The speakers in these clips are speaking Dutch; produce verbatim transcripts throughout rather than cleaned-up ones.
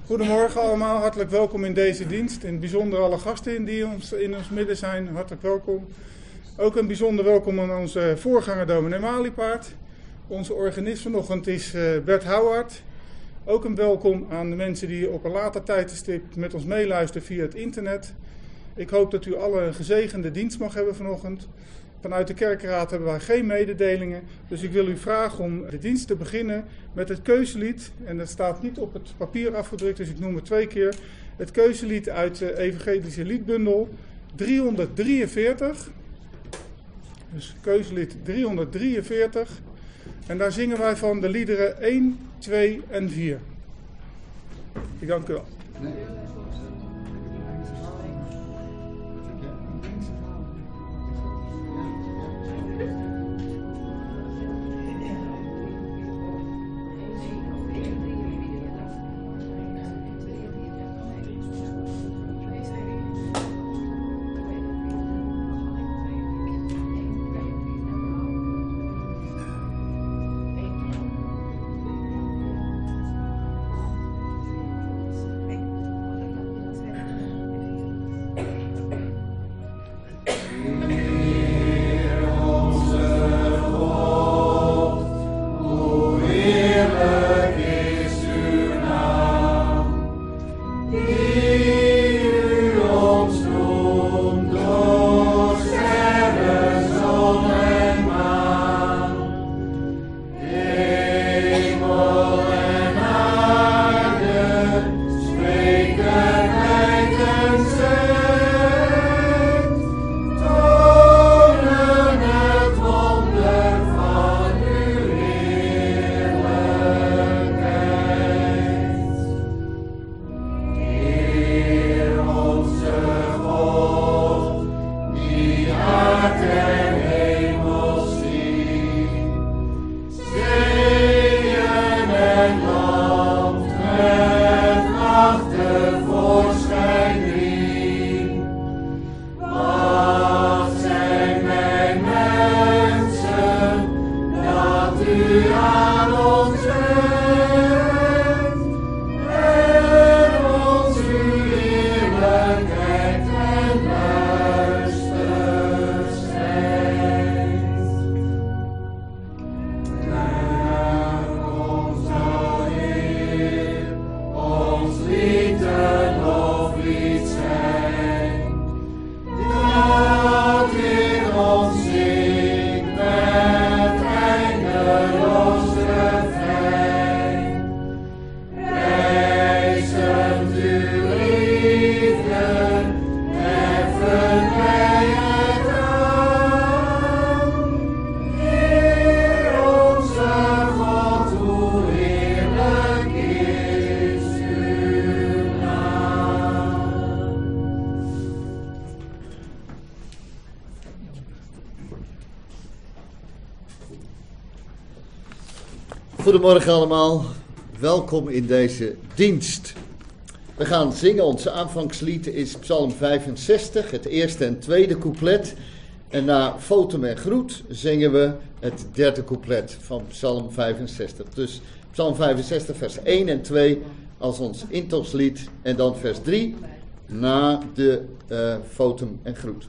Goedemorgen allemaal, hartelijk welkom in deze dienst. In het bijzonder alle gasten die ons, in ons midden zijn, hartelijk welkom. Ook een bijzonder welkom aan onze voorganger dominee Maliepaard. Onze organist vanochtend is uh, Bert Houwaard. Ook een welkom aan de mensen die op een later tijdstip met ons meeluisteren via het internet. Ik hoop dat u alle een gezegende dienst mag hebben vanochtend. Vanuit de kerkraad hebben wij geen mededelingen, dus ik wil u vragen om de dienst te beginnen met het keuzelied. En dat staat niet op het papier afgedrukt, dus ik noem het twee keer. Het keuzelied uit de Evangelische Liedbundel driehonderddrieënveertig. Dus keuzelied driehonderddrieënveertig. En daar zingen wij van de liederen één, twee en vier. Ik dank u wel. Goedemorgen allemaal, welkom in deze dienst. We gaan zingen, onze aanvangslied is Psalm vijfenzestig, het eerste en tweede couplet. En na Fotum en Groet zingen we het derde couplet van Psalm vijfenzestig. Dus Psalm vijfenzestig vers één en twee als ons intoslied en dan vers drie na de uh, Fotum en Groet.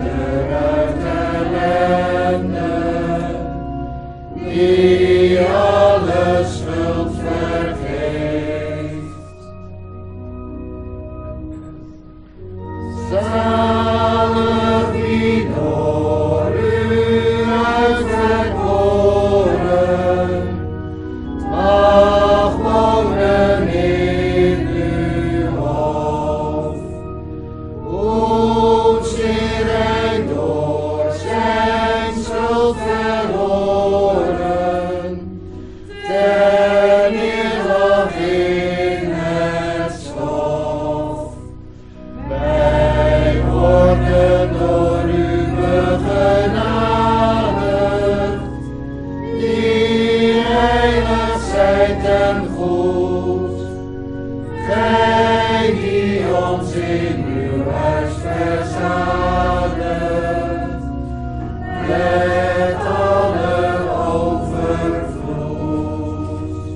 We are tijd en goed. Gij die ons in uw huis verzadelt, met alle overvloed.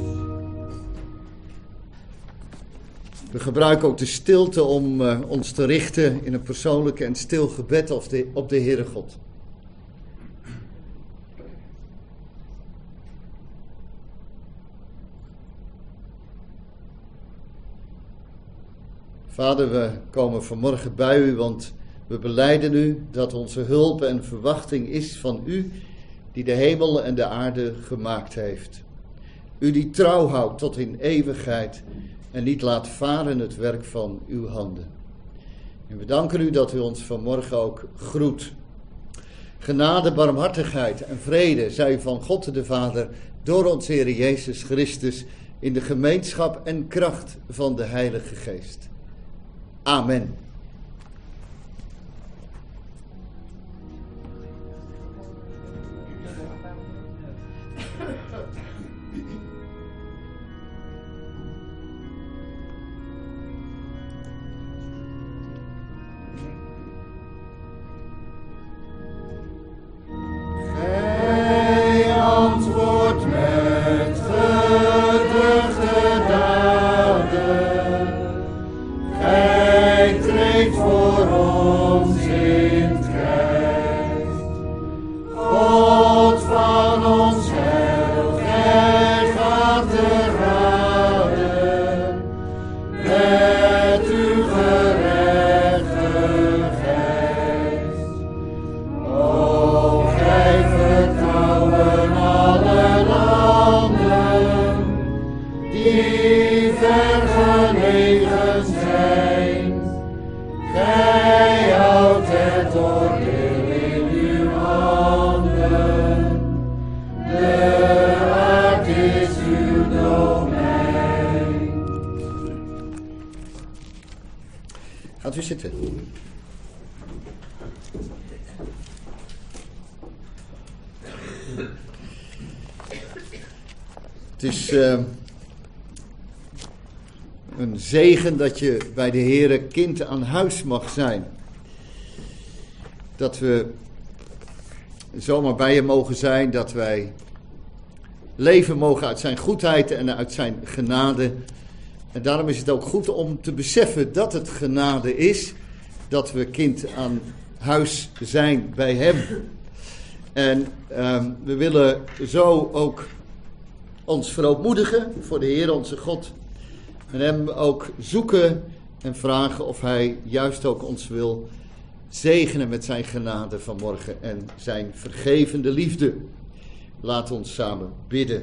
We gebruiken ook de stilte om uh, ons te richten in een persoonlijk en stil gebed op de, op de Heere God. Vader, we komen vanmorgen bij u, want we belijden u dat onze hulp en verwachting is van u, die de hemel en de aarde gemaakt heeft. U die trouw houdt tot in eeuwigheid en niet laat varen het werk van uw handen. En we danken u dat u ons vanmorgen ook groet. Genade, barmhartigheid en vrede zij van God de Vader door ons Heer Jezus Christus in de gemeenschap en kracht van de Heilige Geest. Amen. Gij antwoordt met geduchte daden. Gij treedt voor ons in het krijt. God van ons heil, gij gaat te raden met uw gerechtigheid. O, gij vertrouwen alle landen die vergelegen zijn. Gij houdt het oordeel in uw handen. De aard is uw domein. Gaat u zitten. Het is uh, een zegen dat je bij de Heere kind aan huis mag zijn. Dat we zomaar bij je mogen zijn, dat wij leven mogen uit zijn goedheid en uit zijn genade. En daarom is het ook goed om te beseffen dat het genade is, dat we kind aan huis zijn bij hem. En uh, we willen zo ook ons verootmoedigen voor de Heer onze God. En hem ook zoeken en vragen of hij juist ook ons wil zegenen met zijn genade vanmorgen en zijn vergevende liefde. Laat ons samen bidden.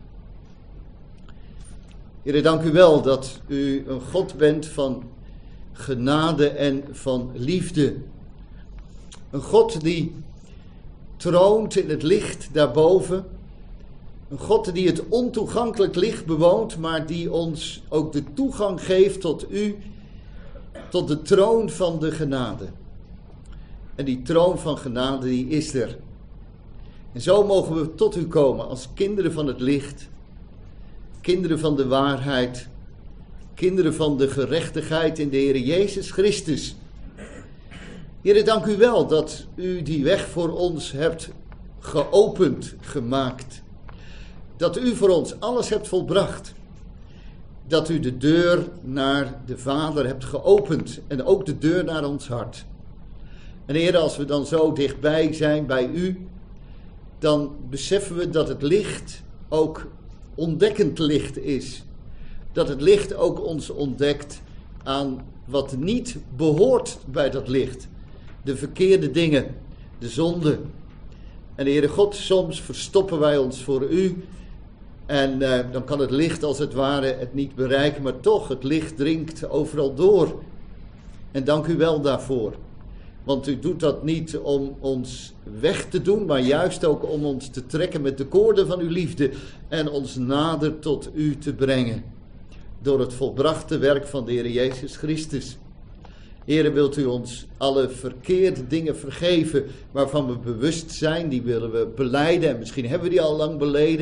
Heer, dank u wel dat u een God bent van genade en van liefde. Een God die troont in het licht daarboven. Een God die het ontoegankelijk licht bewoont, maar die ons ook de toegang geeft tot u, tot de troon van de genade. En die troon van genade, die is er. En zo mogen we tot u komen als kinderen van het licht, kinderen van de waarheid, kinderen van de gerechtigheid in de Heer Jezus Christus. Heer, dank u wel dat u die weg voor ons hebt geopend, gemaakt. Dat u voor ons alles hebt volbracht. Dat u de deur naar de Vader hebt geopend. En ook de deur naar ons hart. En Heer, als we dan zo dichtbij zijn bij u, dan beseffen we dat het licht ook ontdekkend licht is. Dat het licht ook ons ontdekt aan wat niet behoort bij dat licht. De verkeerde dingen, de zonde. En Heere God, soms verstoppen wij ons voor u. En uh, dan kan het licht als het ware het niet bereiken, maar toch, het licht dringt overal door. En dank u wel daarvoor. Want u doet dat niet om ons weg te doen, maar juist ook om ons te trekken met de koorden van uw liefde en ons nader tot u te brengen. Door het volbrachte werk van de Heer Jezus Christus. Heere, wilt u ons alle verkeerde dingen vergeven waarvan we bewust zijn, die willen we belijden en misschien hebben we die al lang beleden.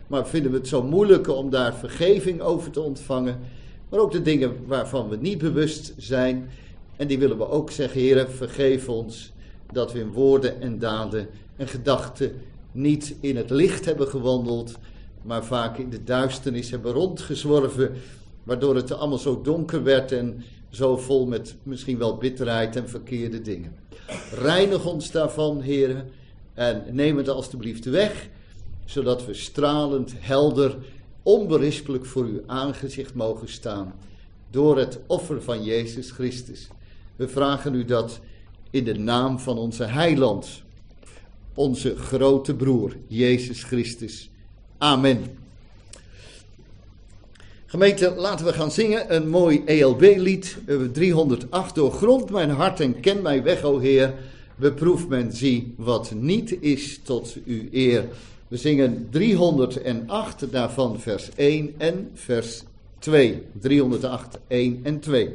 maar vinden we het zo moeilijk om daar vergeving over te ontvangen. Maar ook de dingen waarvan we niet bewust zijn. En die willen we ook zeggen, Heere, vergeef ons dat we in woorden en daden en gedachten niet in het licht hebben gewandeld, maar vaak in de duisternis hebben rondgezworven, waardoor het allemaal zo donker werd en zo vol met misschien wel bitterheid en verkeerde dingen. Reinig ons daarvan, Heere, en neem het alstublieft weg, zodat we stralend, helder, onberispelijk voor uw aangezicht mogen staan, door het offer van Jezus Christus. We vragen u dat in de naam van onze heiland, onze grote broer, Jezus Christus. Amen. Gemeente, laten we gaan zingen een mooi E L B-lied, driehonderdacht. Doorgrond mijn hart en ken mijn weg, o Heer. Beproef men, zie wat niet is tot uw eer. We zingen driehonderdacht, daarvan vers één en vers twee. driehonderdacht, één en twee.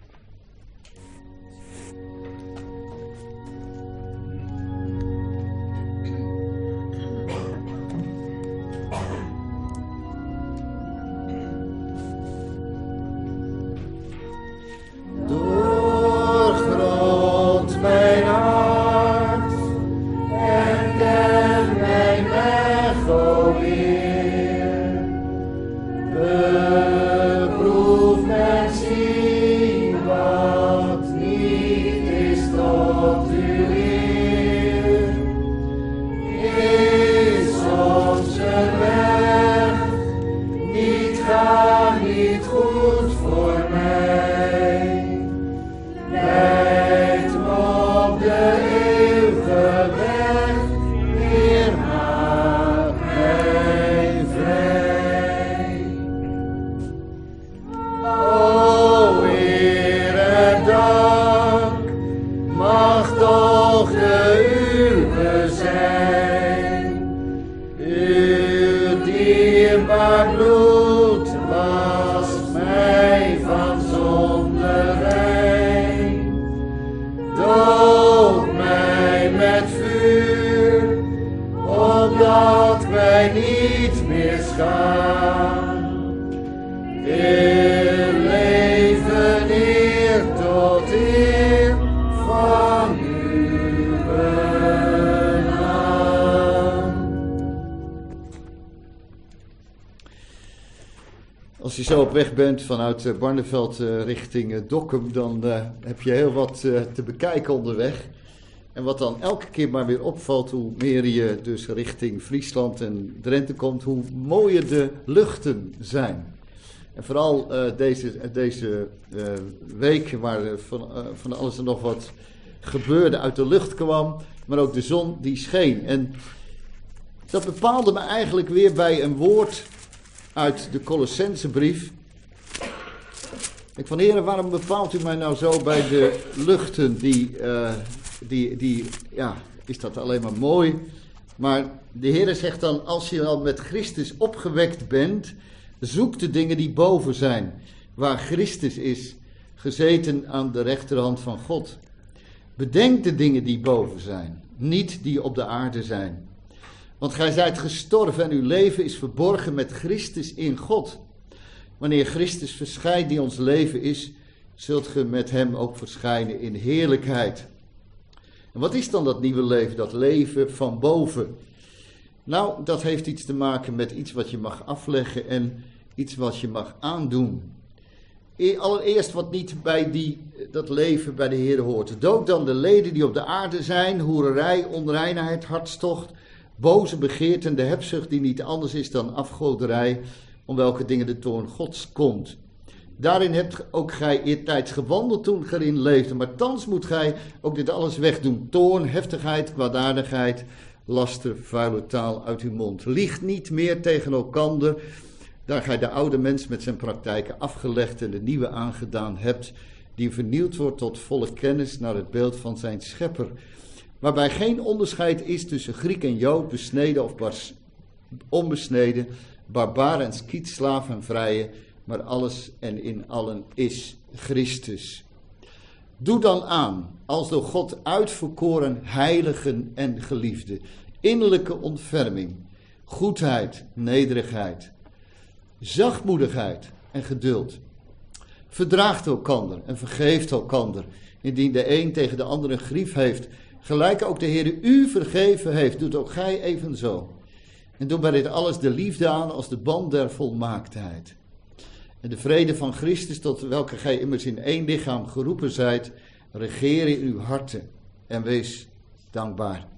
Als je zo op weg bent vanuit Barneveld uh, richting uh, Dokkum, dan uh, heb je heel wat uh, te bekijken onderweg. En wat dan elke keer maar weer opvalt, hoe meer je dus richting Friesland en Drenthe komt, hoe mooier de luchten zijn. En vooral uh, deze, deze uh, week waar uh, van, uh, van alles en nog wat gebeurde uit de lucht kwam, maar ook de zon die scheen. En dat bepaalde me eigenlijk weer bij een woord uit de Colossensebrief. Ik van, Heere, waarom bepaalt u mij nou zo bij de luchten? Die, uh, die, die, ja, is dat alleen maar mooi? Maar de Heere zegt dan, als je al met Christus opgewekt bent, zoek de dingen die boven zijn, waar Christus is, gezeten aan de rechterhand van God. Bedenk de dingen die boven zijn, niet die op de aarde zijn. Want gij zijt gestorven en uw leven is verborgen met Christus in God. Wanneer Christus verschijnt die ons leven is, zult ge met hem ook verschijnen in heerlijkheid. En wat is dan dat nieuwe leven, dat leven van boven? Nou, dat heeft iets te maken met iets wat je mag afleggen en iets wat je mag aandoen. Allereerst wat niet bij die, dat leven bij de Heer hoort. Dood dan de leden die op de aarde zijn, hoererij, onreinheid, hartstocht, boze begeerten en de hebzucht die niet anders is dan afgoderij, om welke dingen de toorn Gods komt. Daarin hebt ook gij eertijds gewandeld toen gij erin leefde, maar thans moet gij ook dit alles wegdoen. Toorn, heftigheid, kwaadaardigheid, laster, vuile taal uit uw mond. Liegt niet meer tegen elkander, daar gij de oude mens met zijn praktijken afgelegd en de nieuwe aangedaan hebt, die vernieuwd wordt tot volle kennis naar het beeld van zijn schepper. Waarbij geen onderscheid is tussen Griek en Jood, besneden of bars, onbesneden, barbaar en skiet, slaaf en vrije, maar alles en in allen is Christus. Doe dan aan, als door God uitverkoren heiligen en geliefden, innerlijke ontferming, goedheid, nederigheid, zachtmoedigheid en geduld. Verdraagt elkander en vergeeft elkander, indien de een tegen de ander een grief heeft. Gelijk ook de Heer u vergeven heeft, doet ook gij evenzo. En doe bij dit alles de liefde aan als de band der volmaaktheid. En de vrede van Christus, tot welke gij immers in één lichaam geroepen zijt, regeer in uw harten en wees dankbaar.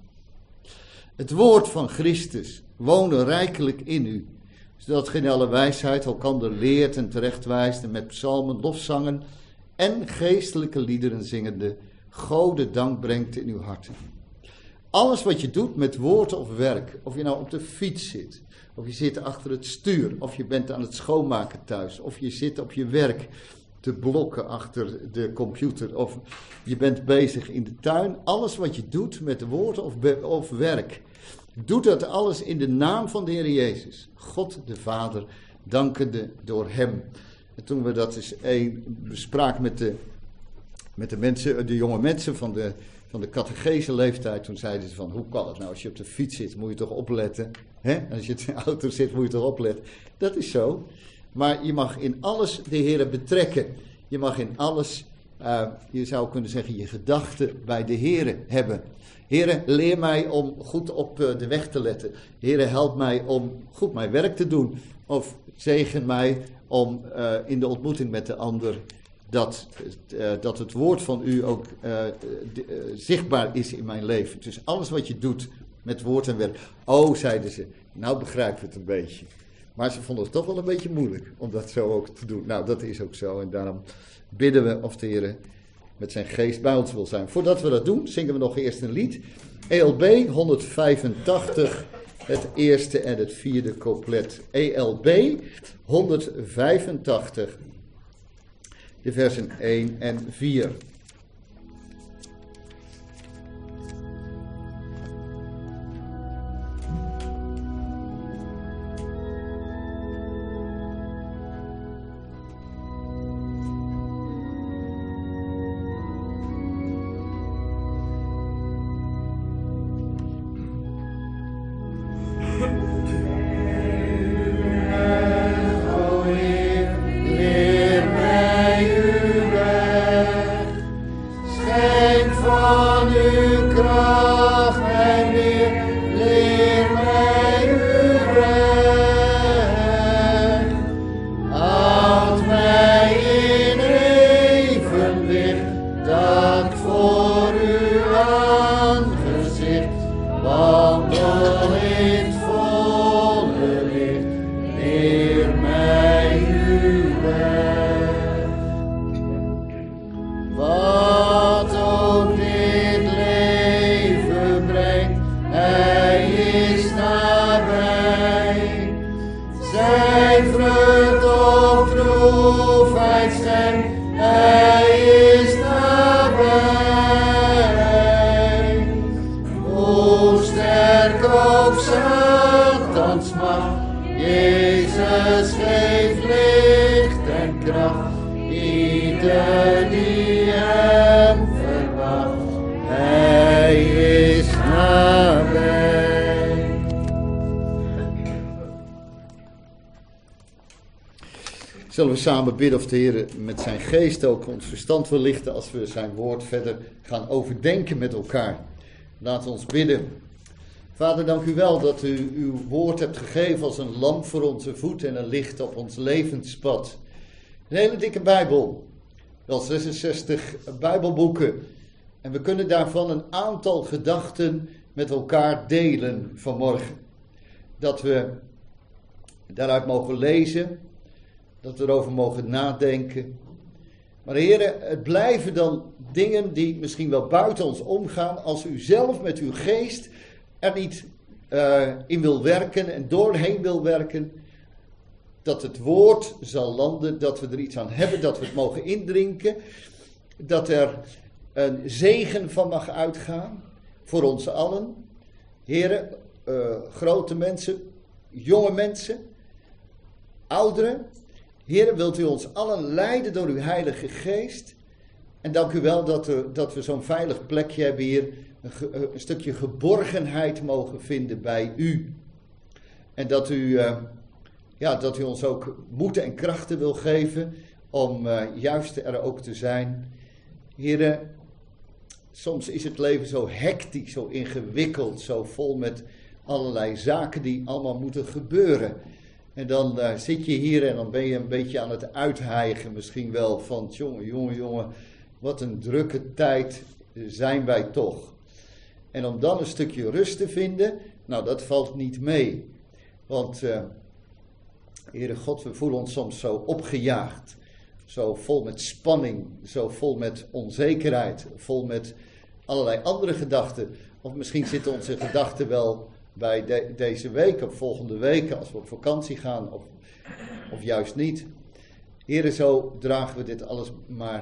Het woord van Christus wonen rijkelijk in u, zodat gij in alle wijsheid elkander leert en terechtwijst en met psalmen, lofzangen en geestelijke liederen zingende Gode dank brengt in uw harten. Alles wat je doet met woord of werk, of je nou op de fiets zit, of je zit achter het stuur, of je bent aan het schoonmaken thuis, of je zit op je werk te blokken achter de computer, of je bent bezig in de tuin. Alles wat je doet met woord of, of werk, doe dat alles in de naam van de Heer Jezus, God de Vader, dankende door hem. En toen we dat eens een bespraken met de, met de mensen, de jonge mensen van de, van de catechese leeftijd, toen zeiden ze van, hoe kan het nou, als je op de fiets zit, moet je toch opletten. Hè? Als je in de auto zit, moet je toch opletten. Dat is zo. Maar je mag in alles de Heer betrekken. Je mag in alles, uh, je zou kunnen zeggen, je gedachten bij de Heer hebben. Heere, leer mij om goed op uh, de weg te letten. Heere, help mij om goed mijn werk te doen. Of zegen mij om uh, in de ontmoeting met de ander, dat, uh, dat het woord van u ook uh, de, uh, zichtbaar is in mijn leven. Dus alles wat je doet met woord en werk. Oh, zeiden ze, nou begrijpen we het een beetje. Maar ze vonden het toch wel een beetje moeilijk om dat zo ook te doen. Nou, dat is ook zo. En daarom bidden we of de Heer met zijn geest bij ons wil zijn. Voordat we dat doen, zingen we nog eerst een lied. E L B honderdvijfentachtig, het eerste en het vierde couplet. E L B honderdvijfentachtig, de versen één en vier. Zullen we samen bidden of de Heer met zijn geest ook ons verstand wil lichten als we zijn woord verder gaan overdenken met elkaar. Laten we ons bidden. Vader, dank u wel dat u uw woord hebt gegeven als een lamp voor onze voet en een licht op ons levenspad. Een hele dikke Bijbel, wel zesenzestig Bijbelboeken. En we kunnen daarvan een aantal gedachten met elkaar delen vanmorgen. Dat we daaruit mogen lezen, dat we erover mogen nadenken. Maar heren, het blijven dan dingen die misschien wel buiten ons omgaan, als u zelf met uw geest er niet uh, in wil werken en doorheen wil werken, dat het woord zal landen, dat we er iets aan hebben, dat we het mogen indrinken, dat er een zegen van mag uitgaan voor ons allen. Heren, uh, grote mensen, jonge mensen, ouderen. Heren, wilt u ons allen leiden door uw Heilige Geest. En dank u wel dat, er, dat we zo'n veilig plekje hebben hier. Een, ge, een stukje geborgenheid mogen vinden bij u. En dat u, uh, ja, dat u ons ook moed en krachten wil geven om uh, juist er ook te zijn. Here, soms is het leven zo hectisch, zo ingewikkeld, zo vol met allerlei zaken die allemaal moeten gebeuren. En dan uh, zit je hier en dan ben je een beetje aan het uithijgen misschien wel van, jongen, jongen, jongen, wat een drukke tijd zijn wij toch. En om dan een stukje rust te vinden, nou dat valt niet mee. Want, uh, Heere God, we voelen ons soms zo opgejaagd. Zo vol met spanning, zo vol met onzekerheid, vol met allerlei andere gedachten. Of misschien zitten onze gedachten wel bij de, deze week of volgende week als we op vakantie gaan of, of juist niet. Heere, zo dragen we dit alles maar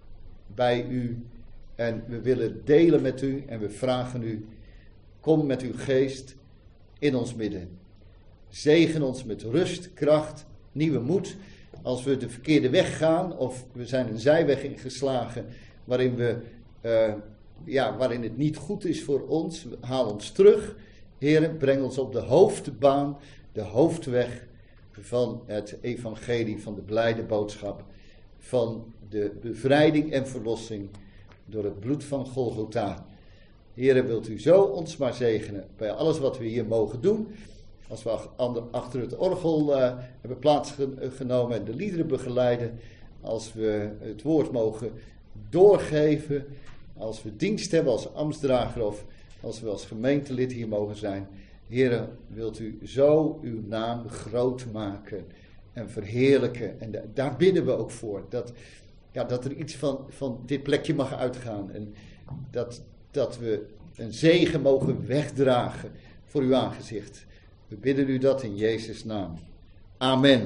bij u en we willen delen met u en we vragen u, kom met uw geest in ons midden. Zegen ons met rust, kracht, nieuwe moed. Als we de verkeerde weg gaan of we zijn een zijweg ingeslagen waarin, we, uh, ja, waarin het niet goed is voor ons, haal ons terug. Heere, breng ons op de hoofdbaan, de hoofdweg van het evangelie, van de blijde boodschap, van de bevrijding en verlossing door het bloed van Golgotha. Heere, wilt u zo ons maar zegenen bij alles wat we hier mogen doen. Als we achter het orgel uh, hebben plaatsgenomen en de liederen begeleiden. Als we het woord mogen doorgeven. Als we dienst hebben als ambtsdrager of als we als gemeentelid hier mogen zijn. Heere, wilt u zo uw naam groot maken en verheerlijken. En da- daar bidden we ook voor. Dat, ja, dat er iets van, van dit plekje mag uitgaan. En dat, dat we een zegen mogen wegdragen voor uw aangezicht. We bidden u dat in Jezus' naam. Amen.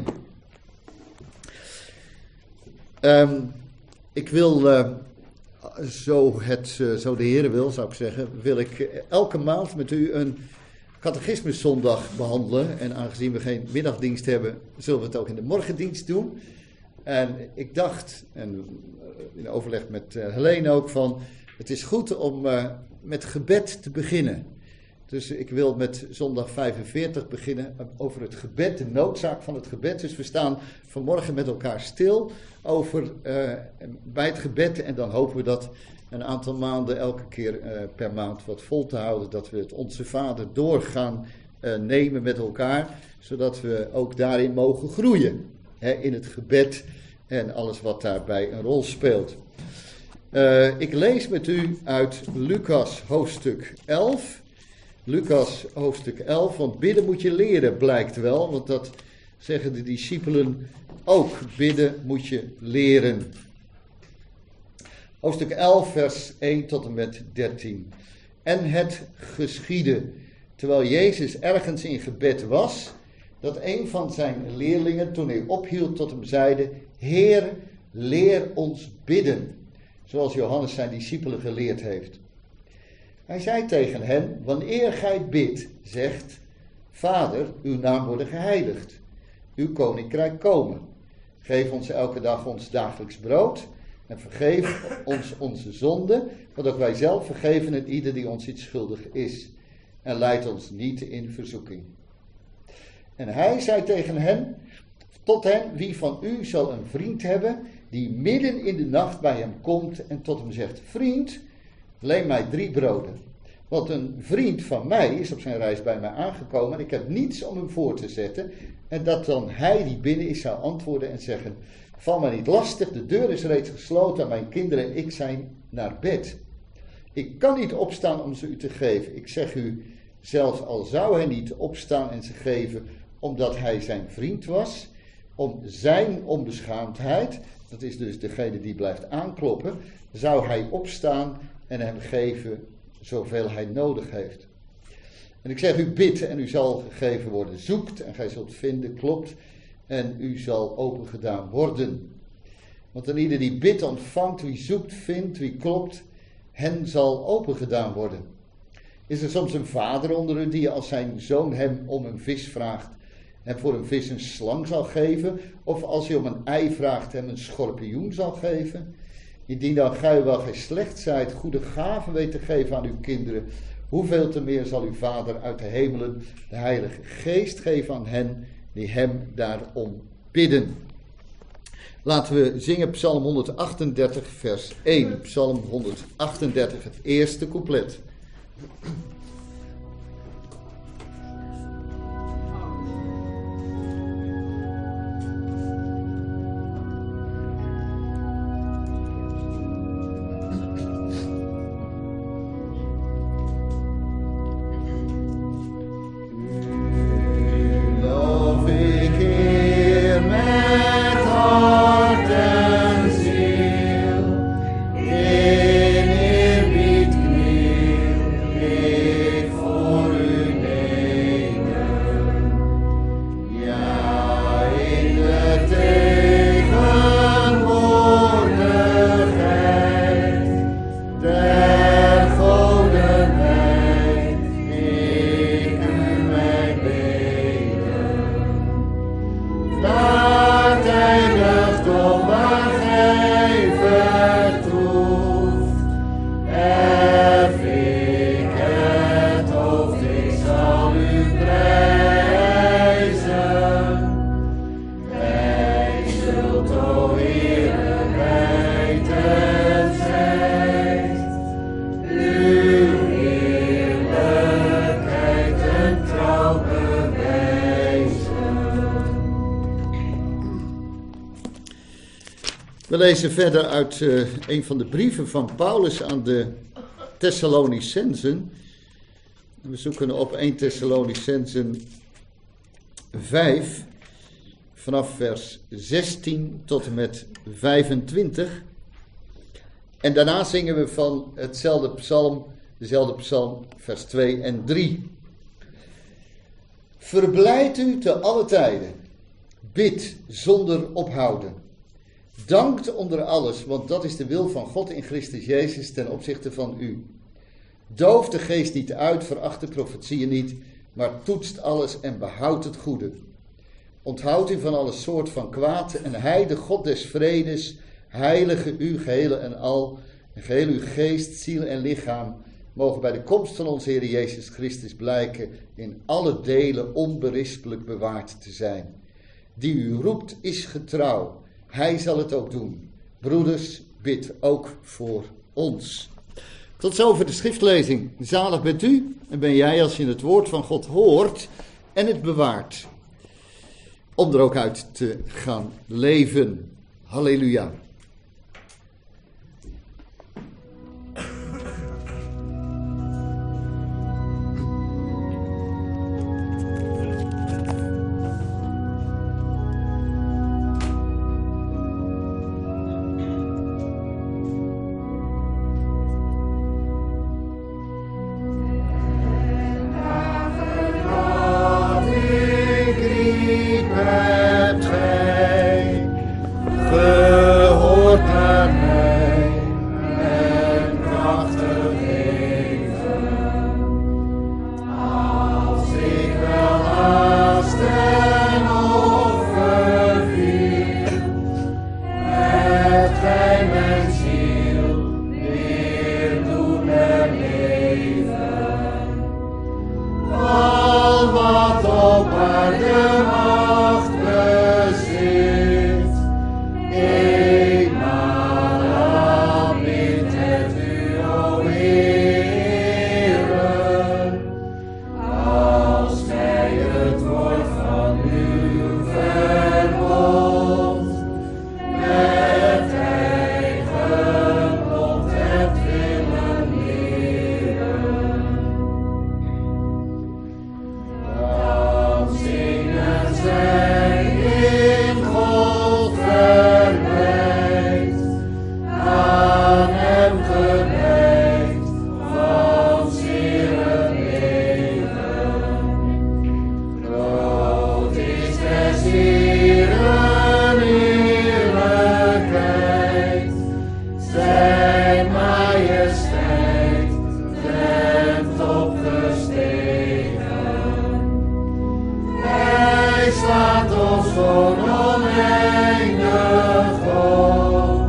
Um, ik wil, uh, zo, het, uh, zo de Heere wil, zou ik zeggen, wil ik uh, elke maand met u een catechismuszondag behandelen. En aangezien we geen middagdienst hebben, zullen we het ook in de morgendienst doen. En ik dacht, en in overleg met uh, Helene ook, van het is goed om uh, met gebed te beginnen. Dus ik wil met zondag vijfenveertig beginnen over het gebed, de noodzaak van het gebed. Dus we staan vanmorgen met elkaar stil over, uh, bij het gebed. En dan hopen we dat een aantal maanden, elke keer uh, per maand wat vol te houden. Dat we het Onze Vader door gaan uh, nemen met elkaar. Zodat we ook daarin mogen groeien. Hè, in het gebed en alles wat daarbij een rol speelt. Uh, ik lees met u uit Lucas hoofdstuk elf. Lucas hoofdstuk elf, want bidden moet je leren, blijkt wel. Want dat zeggen de discipelen ook. Bidden moet je leren. Hoofdstuk elf, vers één tot en met dertien. En het geschiedde, terwijl Jezus ergens in gebed was, dat een van zijn leerlingen, toen hij ophield, tot hem zeide: Heer, leer ons bidden, zoals Johannes zijn discipelen geleerd heeft. Hij zei tegen hen: wanneer gij bidt, zegt: Vader, uw naam worden geheiligd, uw koninkrijk komen. Geef ons elke dag ons dagelijks brood en vergeef ons onze zonden, want ook wij zelf vergeven het ieder die ons iets schuldig is. En leid ons niet in verzoeking. En hij zei tegen hen, tot hen: wie van u zal een vriend hebben die midden in de nacht bij hem komt en tot hem zegt: vriend, leen mij drie broden. Want een vriend van mij is op zijn reis bij mij aangekomen en ik heb niets om hem voor te zetten. En dat dan hij die binnen is zou antwoorden en zeggen: val mij niet lastig, de deur is reeds gesloten en mijn kinderen en ik zijn naar bed. Ik kan niet opstaan om ze u te geven. Ik zeg u, zelfs al zou hij niet opstaan en ze geven omdat hij zijn vriend was, om zijn onbeschaamdheid, dat is dus degene die blijft aankloppen, zou hij opstaan en hem geven zoveel hij nodig heeft. En ik zeg u, bid en u zal gegeven worden. Zoekt en gij zult vinden, klopt en u zal opengedaan worden. Want een ieder die bidt ontvangt, wie zoekt vindt, wie klopt, hen zal opengedaan worden. Is er soms een vader onder u die als zijn zoon hem om een vis vraagt, hem voor een vis een slang zal geven? Of als hij om een ei vraagt, hem een schorpioen zal geven? Indien dan gij wel gij slecht zijt, goede gaven weet te geven aan uw kinderen, hoeveel te meer zal uw Vader uit de hemelen de Heilige Geest geven aan hen die hem daarom bidden. Laten we zingen Psalm honderdachtendertig vers één. Psalm honderdachtendertig, het eerste couplet. We lezen verder uit uh, een van de brieven van Paulus aan de Thessalonicensen. We zoeken op eerste Thessalonicensen vijf, vanaf vers zestien tot en met vijfentwintig. En daarna zingen we van hetzelfde psalm, dezelfde psalm, vers twee en drie. Verblijd u te alle tijden, bid zonder ophouden. Dankt onder alles, want dat is de wil van God in Christus Jezus ten opzichte van u. Doof de geest niet uit, veracht de profetieën niet, maar toetst alles en behoudt het goede. Onthoud u van alle soort van kwaad en hij, de God des vredes, heilige u gehele en al, en geheel uw geest, ziel en lichaam, mogen bij de komst van onze Heer Jezus Christus blijken in alle delen onberispelijk bewaard te zijn. Die u roept is getrouw. Hij zal het ook doen. Broeders, bid ook voor ons. Tot zover de schriftlezing. Zalig bent u en ben jij als je het woord van God hoort en het bewaart. Om er ook uit te gaan leven. Halleluja.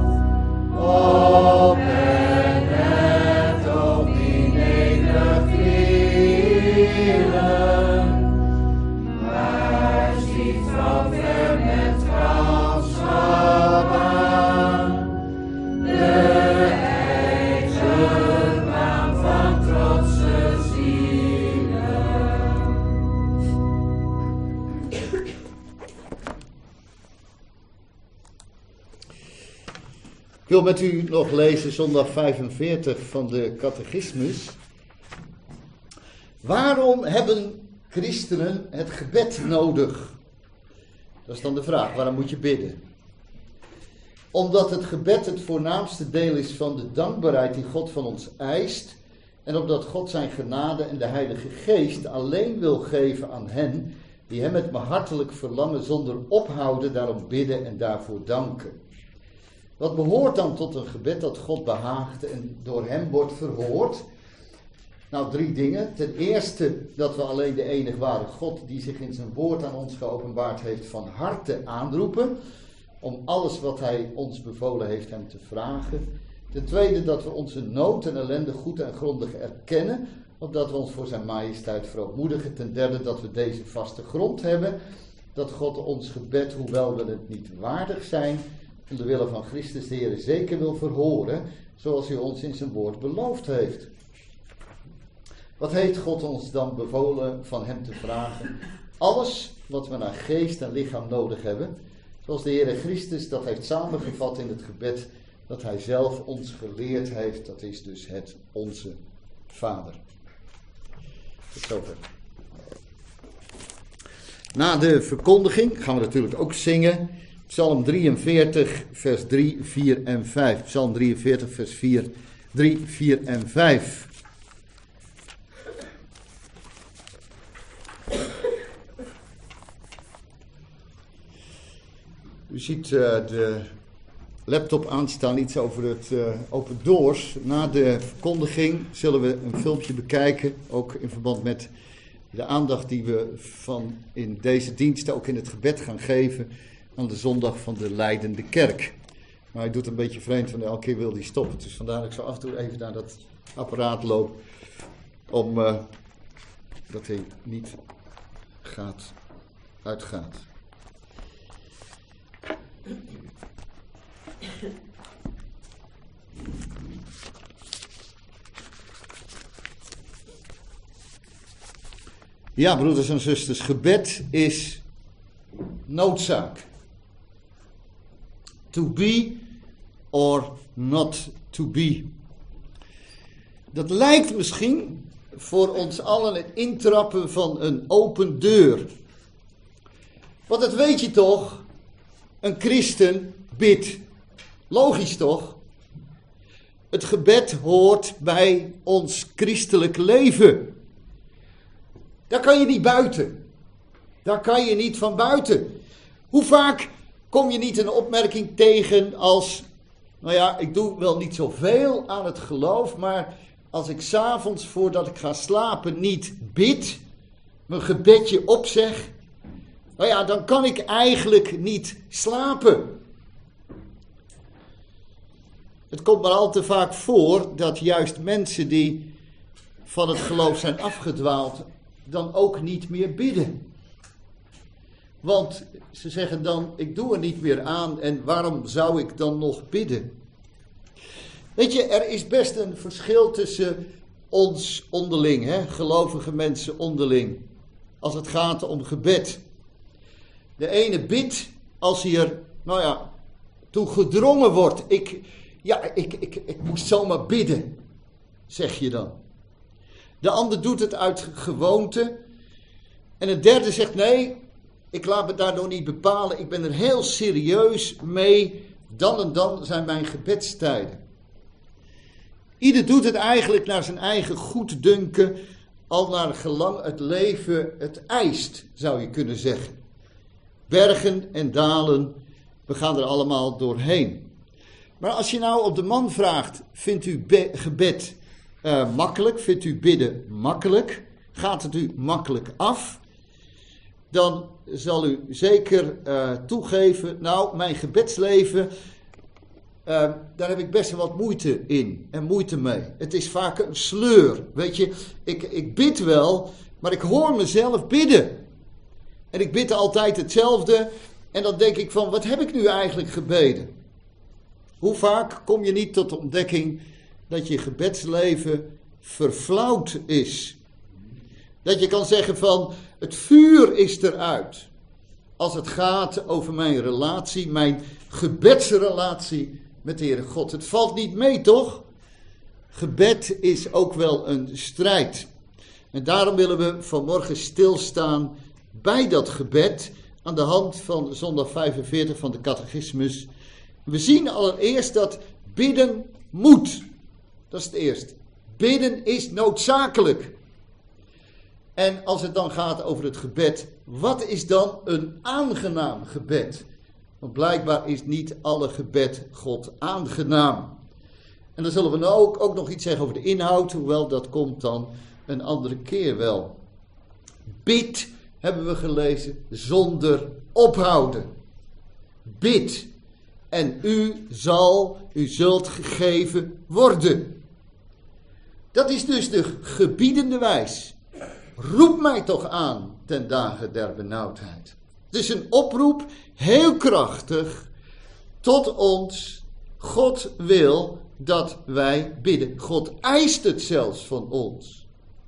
Op en net op die nederig Ik wil met u nog lezen zondag vijfenveertig van de catechismus. Waarom hebben christenen het gebed nodig? Dat is dan de vraag, waarom moet je bidden? Omdat het gebed het voornaamste deel is van de dankbaarheid die God van ons eist. En omdat God zijn genade en de Heilige Geest alleen wil geven aan hen die hem met hartelijk verlangen zonder ophouden daarom bidden en daarvoor danken. Wat behoort dan tot een gebed dat God behaagt en door hem wordt verhoord? Nou, drie dingen. Ten eerste dat we alleen de enige ware God die zich in zijn woord aan ons geopenbaard heeft van harte aanroepen. Om alles wat hij ons bevolen heeft hem te vragen. Ten tweede dat we onze nood en ellende goed en grondig erkennen. Opdat we ons voor zijn majesteit verootmoedigen. Ten derde dat we deze vaste grond hebben. Dat God ons gebed, hoewel we het niet waardig zijn, om de wille van Christus de Heer zeker wil verhoren. Zoals hij ons in zijn woord beloofd heeft. Wat heeft God ons dan bevolen van hem te vragen? Alles wat we naar geest en lichaam nodig hebben. Zoals de Heer Christus dat heeft samengevat in het gebed dat hij zelf ons geleerd heeft. Dat is dus het Onze Vader. Tot zover. Na de verkondiging gaan we natuurlijk ook zingen. Psalm drieënveertig, vers drie, vier en vijf. Psalm drieënveertig, vers vier, drie, vier en vijf. U ziet uh, de laptop aanstaan, iets over het uh, Open Doors. Na de verkondiging zullen we een filmpje bekijken, ook in verband met de aandacht die we van in deze diensten ook in het gebed gaan geven aan de zondag van de Leidende Kerk. Maar hij doet een beetje vreemd, van elke keer wil hij stoppen. Dus vandaar dat ik zo af en toe even naar dat apparaat loop, om uh, dat hij niet gaat, uitgaat. Ja, broeders en zusters, gebed is noodzaak. To be or not to be. Dat lijkt misschien voor ons allen het intrappen van een open deur. Want dat weet je toch, een christen bidt. Logisch toch? Het gebed hoort bij ons christelijk leven. Daar kan je niet buiten. Daar kan je niet van buiten. Hoe vaak kom je niet een opmerking tegen als, nou ja, ik doe wel niet zoveel aan het geloof, maar als ik 's avonds voordat ik ga slapen niet bid, mijn gebedje opzeg, nou ja, dan kan ik eigenlijk niet slapen. Het komt maar al te vaak voor dat juist mensen die van het geloof zijn afgedwaald, dan ook niet meer bidden. Want ze zeggen dan, ik doe er niet meer aan en waarom zou ik dan nog bidden? Weet je, er is best een verschil tussen ons onderling, hè, gelovige mensen onderling, als het gaat om gebed. De ene bidt als hij er, nou ja, toe gedrongen wordt. Ik, ja, ik, ik, ik moest zomaar bidden, zeg je dan. De ander doet het uit gewoonte. En een derde zegt, nee, ik laat me daardoor niet bepalen. Ik ben er heel serieus mee. Dan en dan zijn mijn gebedstijden. Ieder doet het eigenlijk naar zijn eigen goeddunken, al naar gelang het leven het eist, zou je kunnen zeggen. Bergen en dalen, we gaan er allemaal doorheen. Maar als je nou op de man vraagt, vindt u be- gebed uh, makkelijk? Vindt u bidden makkelijk? Gaat het u makkelijk af? Dan zal u zeker uh, toegeven, nou, mijn gebedsleven, Uh, daar heb ik best wel wat moeite in en moeite mee. Het is vaak een sleur, weet je. Ik, ik bid wel, maar ik hoor mezelf bidden. En ik bid altijd hetzelfde. En dan denk ik van, wat heb ik nu eigenlijk gebeden? Hoe vaak kom je niet tot de ontdekking dat je gebedsleven verflauwd is? Dat je kan zeggen van, het vuur is eruit. Als het gaat over mijn relatie, mijn gebedsrelatie met de Heere God. Het valt niet mee, toch? Gebed is ook wel een strijd. En daarom willen we vanmorgen stilstaan bij dat gebed aan de hand van zondag vijfenveertig van de catechismus. We zien allereerst dat bidden moet. Dat is het eerste. Bidden is noodzakelijk. En als het dan gaat over het gebed, wat is dan een aangenaam gebed? Want blijkbaar is niet alle gebed God aangenaam. En dan zullen we nou ook, ook nog iets zeggen over de inhoud, hoewel dat komt dan een andere keer wel. Bid, hebben we gelezen, zonder ophouden. Bid, en u zal, u zult gegeven worden. Dat is dus de gebiedende wijs. Roep mij toch aan ten dagen der benauwdheid. Het is een oproep, heel krachtig, tot ons. God wil dat wij bidden. God eist het zelfs van ons.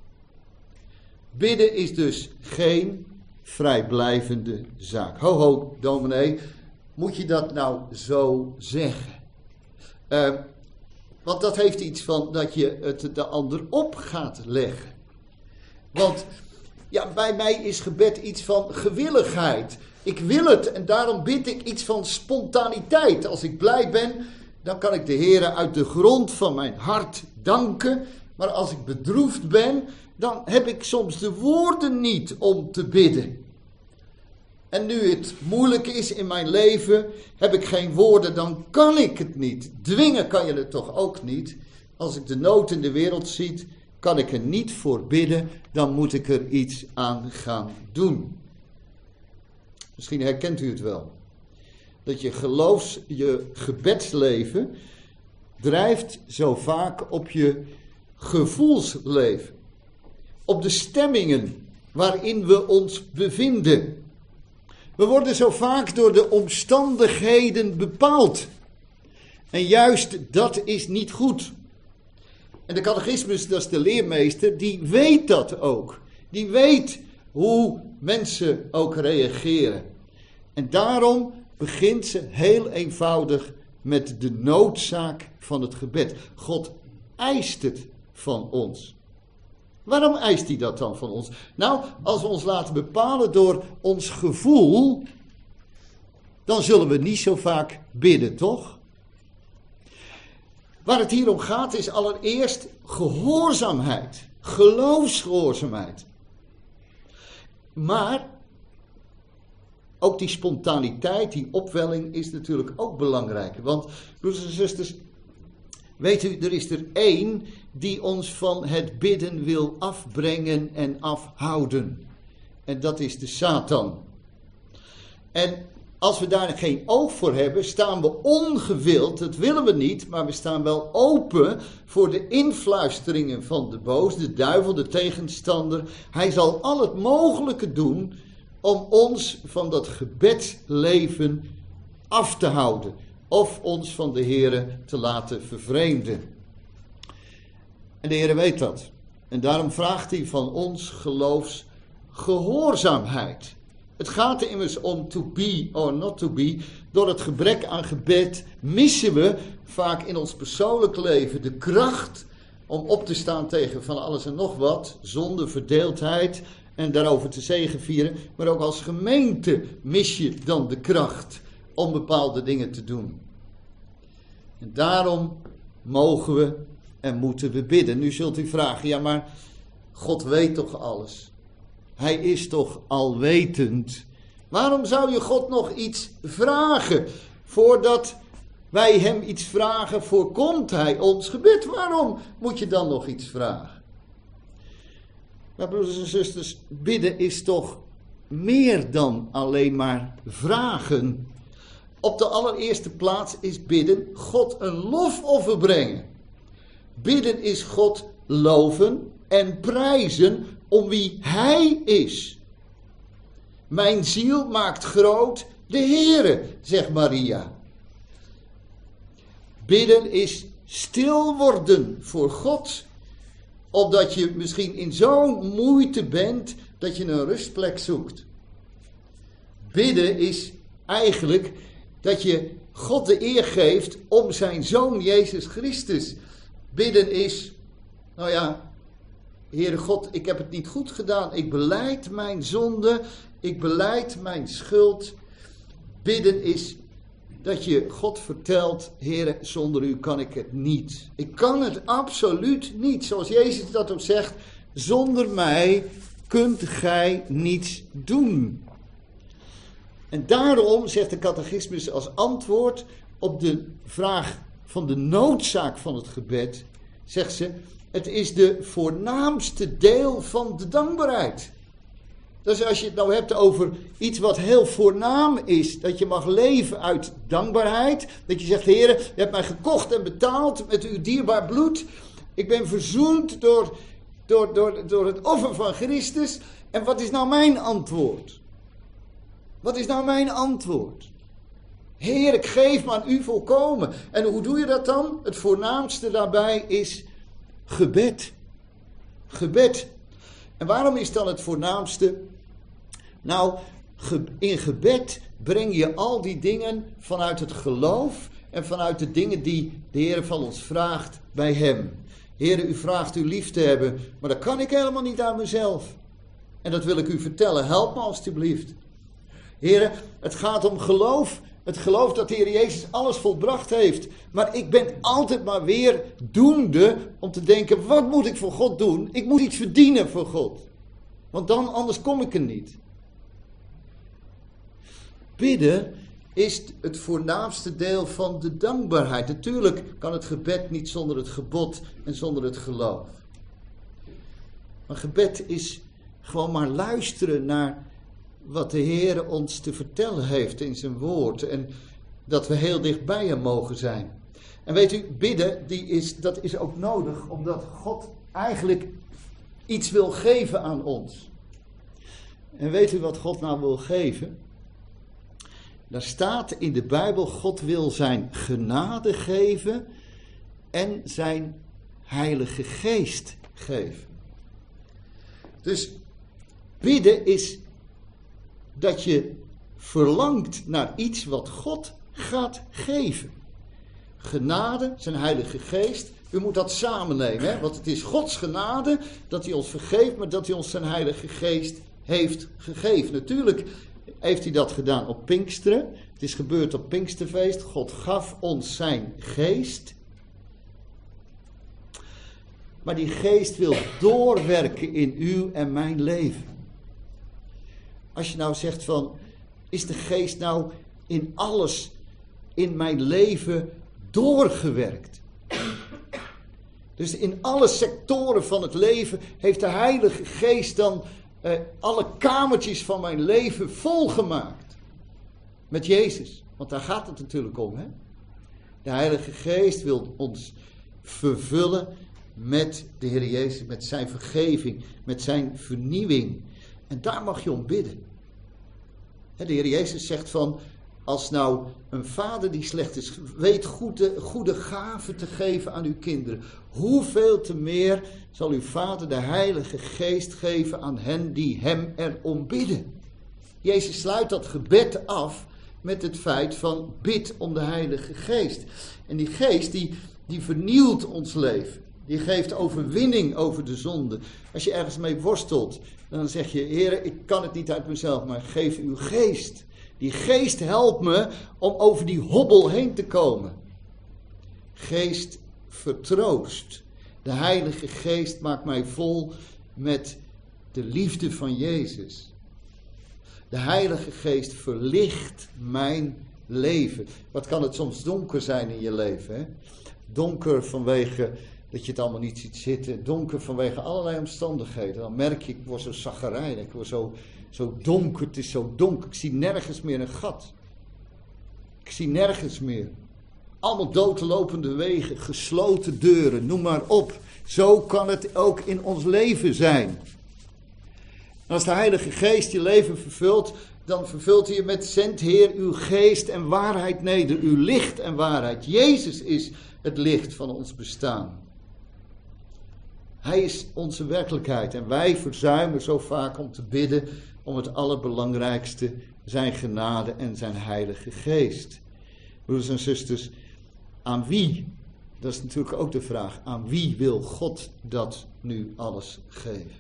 Bidden is dus geen vrijblijvende zaak. Ho ho, dominee, moet je dat nou zo zeggen? Uh, want dat heeft iets van dat je het de ander op gaat leggen. Want ja, bij mij is gebed iets van gewilligheid. Ik wil het en daarom bid ik iets van spontaniteit. Als ik blij ben, dan kan ik de Heere uit de grond van mijn hart danken. Maar als ik bedroefd ben, dan heb ik soms de woorden niet om te bidden. En nu het moeilijk is in mijn leven, heb ik geen woorden, dan kan ik het niet. Dwingen kan je het toch ook niet. Als ik de nood in de wereld zie, kan ik er niet voor bidden, dan moet ik er iets aan gaan doen. Misschien herkent u het wel. Dat je geloofs, je gebedsleven drijft zo vaak op je gevoelsleven. Op de stemmingen waarin we ons bevinden. We worden zo vaak door de omstandigheden bepaald. En juist dat is niet goed. En de catechismus, dat is de leermeester, die weet dat ook. Die weet hoe mensen ook reageren. En daarom begint ze heel eenvoudig met de noodzaak van het gebed. God eist het van ons. Waarom eist hij dat dan van ons? Nou, als we ons laten bepalen door ons gevoel, dan zullen we niet zo vaak bidden, toch? Waar het hier om gaat is allereerst gehoorzaamheid, geloofsgehoorzaamheid. Maar ook die spontaniteit, die opwelling is natuurlijk ook belangrijk. Want, broeders en zusters, weet u, er is er één die ons van het bidden wil afbrengen en afhouden. En dat is de Satan. En als we daar geen oog voor hebben, staan we ongewild, dat willen we niet, maar we staan wel open voor de influisteringen van de boos, de duivel, de tegenstander. Hij zal al het mogelijke doen om ons van dat gebedsleven af te houden. Of ons van de Heere te laten vervreemden. En de Heere weet dat. En daarom vraagt hij van ons geloofsgehoorzaamheid. Het gaat er immers om to be or not to be. Door het gebrek aan gebed missen we vaak in ons persoonlijk leven de kracht om op te staan tegen van alles en nog wat. Zonde, verdeeldheid en daarover te zegevieren. Maar ook als gemeente mis je dan de kracht om bepaalde dingen te doen. En daarom mogen we en moeten we bidden. Nu zult u vragen, ja maar God weet toch alles? Hij is toch alwetend? Waarom zou je God nog iets vragen? Voordat wij hem iets vragen, voorkomt hij ons gebed. Waarom moet je dan nog iets vragen? Maar broeders en zusters, bidden is toch meer dan alleen maar vragen. Op de allereerste plaats is bidden God een lofoffer brengen. Bidden is God loven en prijzen om wie hij is. Mijn ziel maakt groot de Heere, zegt Maria. Bidden is stil worden voor God. Opdat je misschien in zo'n moeite bent dat je een rustplek zoekt. Bidden is eigenlijk dat je God de eer geeft om zijn Zoon Jezus Christus. Bidden is, nou ja, Heere God, ik heb het niet goed gedaan. Ik belijd mijn zonde, ik belijd mijn schuld. Bidden is dat je God vertelt, Heere, zonder u kan ik het niet. Ik kan het absoluut niet. Zoals Jezus dat ook zegt, zonder mij kunt gij niets doen. En daarom zegt de catechismus als antwoord op de vraag van de noodzaak van het gebed, zegt ze, het is de voornaamste deel van de dankbaarheid. Dus als je het nou hebt over iets wat heel voornaam is, dat je mag leven uit dankbaarheid, dat je zegt, Heere, je hebt mij gekocht en betaald met uw dierbaar bloed, ik ben verzoend door, door, door, door het offer van Christus, en wat is nou mijn antwoord? Wat is nou mijn antwoord? Heer, ik geef me aan u volkomen. En hoe doe je dat dan? Het voornaamste daarbij is gebed. Gebed. En waarom is dan het voornaamste? Nou, in gebed breng je al die dingen vanuit het geloof en vanuit de dingen die de Heer van ons vraagt bij hem. Heer, u vraagt u lief te hebben, maar dat kan ik helemaal niet aan mezelf. En dat wil ik u vertellen. Help me alstublieft. Heren, het gaat om geloof. Het geloof dat de Heer Jezus alles volbracht heeft. Maar ik ben altijd maar weer doende om te denken, wat moet ik voor God doen? Ik moet iets verdienen voor God. Want dan, anders kom ik er niet. Bidden is het voornaamste deel van de dankbaarheid. Natuurlijk kan het gebed niet zonder het gebod en zonder het geloof. Maar gebed is gewoon maar luisteren naar wat de Heer ons te vertellen heeft in zijn woord. En dat we heel dicht bij hem mogen zijn. En weet u, bidden, die is, dat is ook nodig omdat God eigenlijk iets wil geven aan ons. En weet u wat God nou wil geven? Daar staat in de Bijbel, God wil zijn genade geven en zijn Heilige Geest geven. Dus bidden is dat je verlangt naar iets wat God gaat geven. Genade, zijn Heilige Geest. U moet dat samen nemen, hè? Want het is Gods genade dat hij ons vergeeft, maar dat hij ons zijn Heilige Geest heeft gegeven. Natuurlijk heeft hij dat gedaan op Pinksteren. Het is gebeurd op Pinksterfeest. God gaf ons zijn geest. Maar die geest wil doorwerken in uw en mijn leven. Als je nou zegt van, is de geest nou in alles in mijn leven doorgewerkt? Dus in alle sectoren van het leven heeft de Heilige Geest dan eh, alle kamertjes van mijn leven volgemaakt. Met Jezus. Want daar gaat het natuurlijk om. Hè? De Heilige Geest wil ons vervullen met de Heer Jezus, met zijn vergeving, met zijn vernieuwing. En daar mag je om bidden. De Heer Jezus zegt van, als nou een vader die slecht is, weet goede, goede gaven te geven aan uw kinderen. Hoeveel te meer zal uw vader de Heilige Geest geven aan hen die hem erom bidden. Jezus sluit dat gebed af met het feit van bid om de Heilige Geest. En die geest die, die vernieuwt ons leven. Die geeft overwinning over de zonde. Als je ergens mee worstelt, dan zeg je, Heer, ik kan het niet uit mezelf, maar geef uw geest. Die geest helpt me om over die hobbel heen te komen. Geest vertroost. De Heilige Geest maakt mij vol met de liefde van Jezus. De Heilige Geest verlicht mijn leven. Wat kan het soms donker zijn in je leven, hè? Donker vanwege dat je het allemaal niet ziet zitten. Donker vanwege allerlei omstandigheden. Dan merk je, ik word zo chagrijnig. Ik word zo, zo donker. Het is zo donker. Ik zie nergens meer een gat. Ik zie nergens meer. Allemaal doodlopende wegen. Gesloten deuren. Noem maar op. Zo kan het ook in ons leven zijn. En als de Heilige Geest je leven vervult, dan vervult hij je met zend Heer uw geest en waarheid neder. Uw licht en waarheid. Jezus is het licht van ons bestaan. Hij is onze werkelijkheid en wij verzuimen zo vaak om te bidden om het allerbelangrijkste, zijn genade en zijn Heilige Geest. Broeders en zusters, aan wie? Dat is natuurlijk ook de vraag. Aan wie wil God dat nu alles geven?